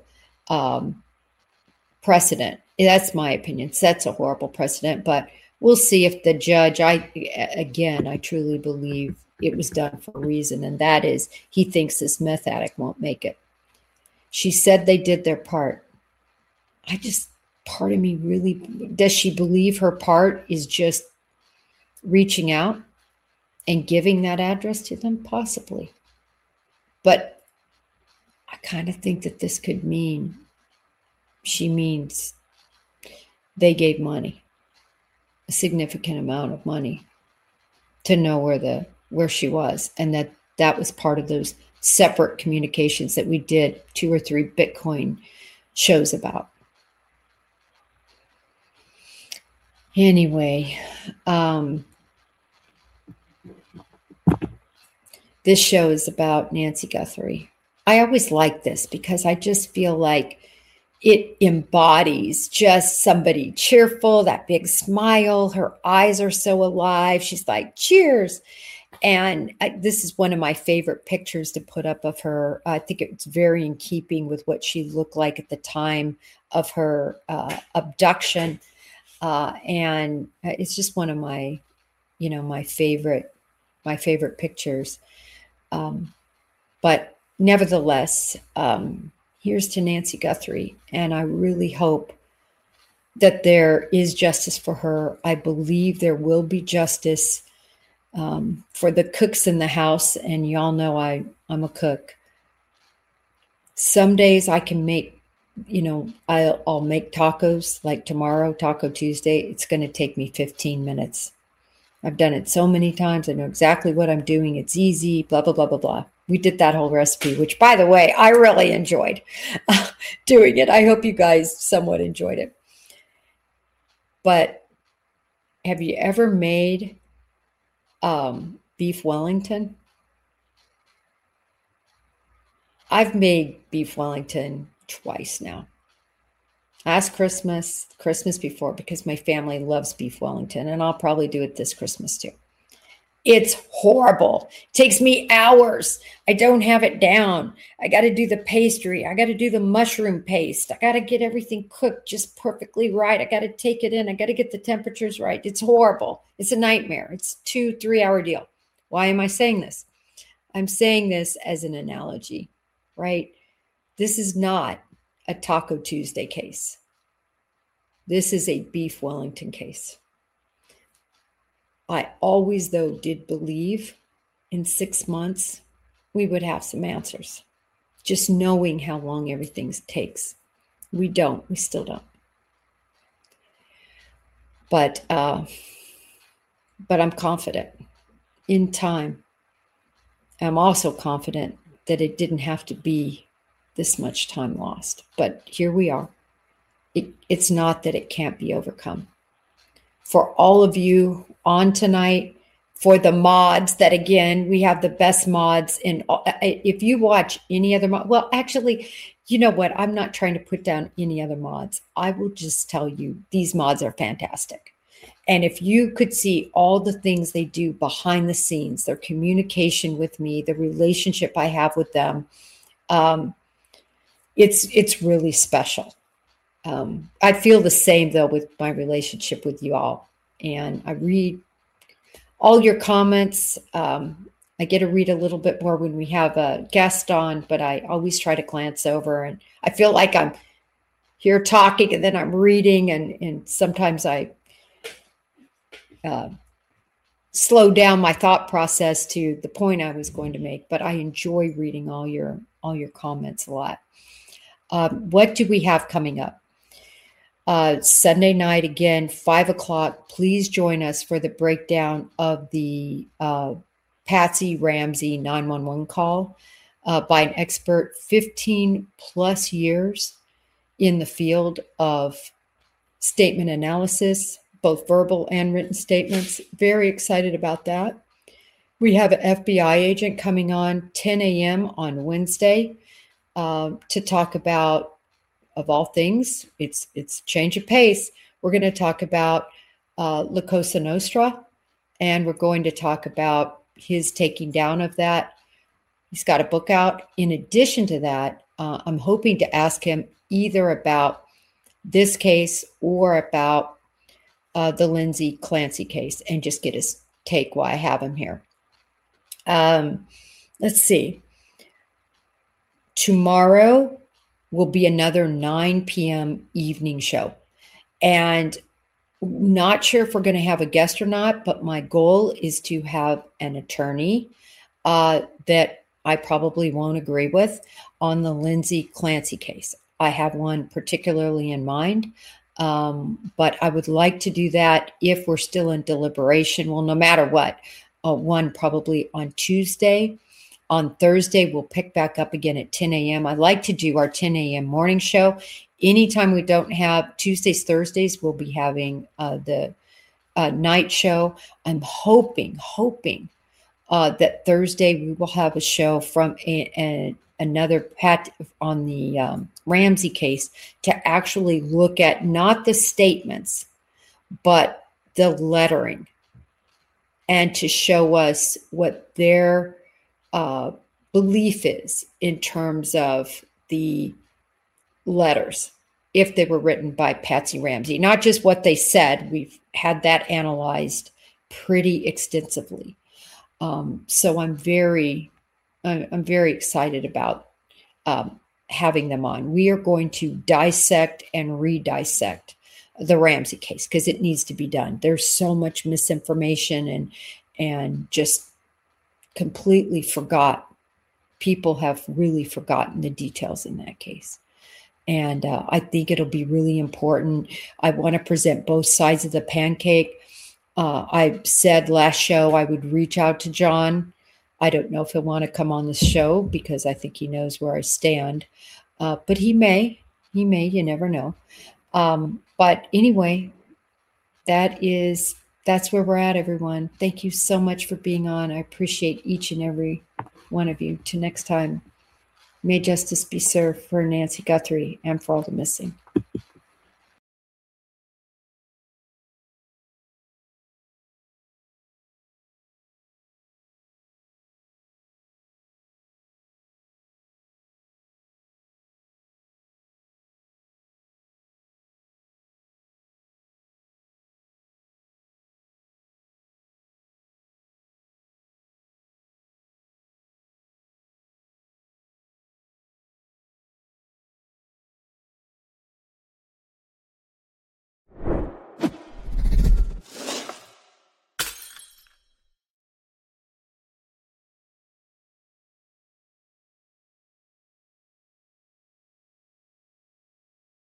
precedent. That's my opinion. Sets a horrible precedent, but we'll see if the judge, I truly believe it was done for a reason, and that is he thinks this meth addict won't make it. She said they did their part. Part of me really, does she believe her part is just reaching out and giving that address to them? Possibly. But I kind of think that this could mean she means they gave money, a significant amount of money, to know where she was, and that was part of those separate communications that we did 2 or 3 Bitcoin shows about. Anyway, this show is about Nancy Guthrie. I always like this because I just feel like it embodies just somebody cheerful, that big smile. Her eyes are so alive. She's like, cheers. And this is one of my favorite pictures to put up of her. I think it's very in keeping with what she looked like at the time of her abduction. And it's just one of my, my favorite pictures. But nevertheless, here's to Nancy Guthrie. And I really hope that there is justice for her. I believe there will be justice for the cooks in the house. And y'all know I'm a cook. Some days I can make, I'll make tacos, like tomorrow, Taco Tuesday. It's going to take me 15 minutes. I've done it so many times. I know exactly what I'm doing. It's easy, blah, blah, blah, blah, blah. We did that whole recipe, which, by the way, I really enjoyed doing it. I hope you guys somewhat enjoyed it. But have you ever made beef Wellington? I've made beef Wellington twice now. Last Christmas before, because my family loves beef Wellington, and I'll probably do it this Christmas too. It's horrible. It takes me hours. I don't have it down. I got to do the pastry. I got to do the mushroom paste. I got to get everything cooked just perfectly right. I got to take it in. I got to get the temperatures right. It's horrible. It's a nightmare. It's a 2-3 hour deal. Why am I saying this? I'm saying this as an analogy, right? This is not a Taco Tuesday case. This is a beef Wellington case. I always, though, did believe in 6 months we would have some answers. Just knowing how long everything takes. We don't. We still don't. But I'm confident in time. I'm also confident that it didn't have to be this much time lost. But here we are. It's not that it can't be overcome. For all of you on tonight, for the mods that, again, we have the best mods. And if you watch any other mod, well, actually, you know what? I'm not trying to put down any other mods. I will just tell you these mods are fantastic. And if you could see all the things they do behind the scenes, their communication with me, the relationship I have with them, it's really special. I feel the same, though, with my relationship with you all. And I read all your comments. I get to read a little bit more when we have a guest on, but I always try to glance over. And I feel like I'm here talking and then I'm reading. And sometimes I slow down my thought process to the point I was going to make. But I enjoy reading all your comments a lot. What do we have coming up? Sunday night, again, 5:00. Please join us for the breakdown of the Patsy Ramsey 911 call by an expert 15 plus years in the field of statement analysis, both verbal and written statements. Very excited about that. We have an FBI agent coming on 10 a.m. on Wednesday to talk about, of all things, it's change of pace. We're going to talk about La Cosa Nostra, and we're going to talk about his taking down of that. He's got a book out. In addition to that, I'm hoping to ask him either about this case or about the Lindsay Clancy case and just get his take while I have him here. Let's see. Tomorrow will be another 9 p.m. evening show. And not sure if we're going to have a guest or not, but my goal is to have an attorney that I probably won't agree with on the Lindsay Clancy case. I have one particularly in mind, but I would like to do that if we're still in deliberation. Well, no matter what, one probably on Tuesday. On Thursday, we'll pick back up again at 10 a.m. I like to do our 10 a.m. morning show. Anytime we don't have Tuesdays, Thursdays, we'll be having the night show. I'm hoping that Thursday we will have a show from another Pat on the Ramsey case to actually look at not the statements, but the lettering, and to show us what their belief is in terms of the letters, if they were written by Patsy Ramsey, not just what they said. We've had that analyzed pretty extensively. So I'm very excited about having them on. We are going to dissect and re-dissect the Ramsey case, because it needs to be done. There's so much misinformation and just completely forgot. People have really forgotten the details in that case. And I think it'll be really important. I want to present both sides of the pancake. I said last show I would reach out to John. I don't know if he'll want to come on the show because I think he knows where I stand. But he may, you never know. But anyway, that's where we're at, everyone. Thank you so much for being on. I appreciate each and every one of you. Till next time, may justice be served for Nancy Guthrie and for all the missing.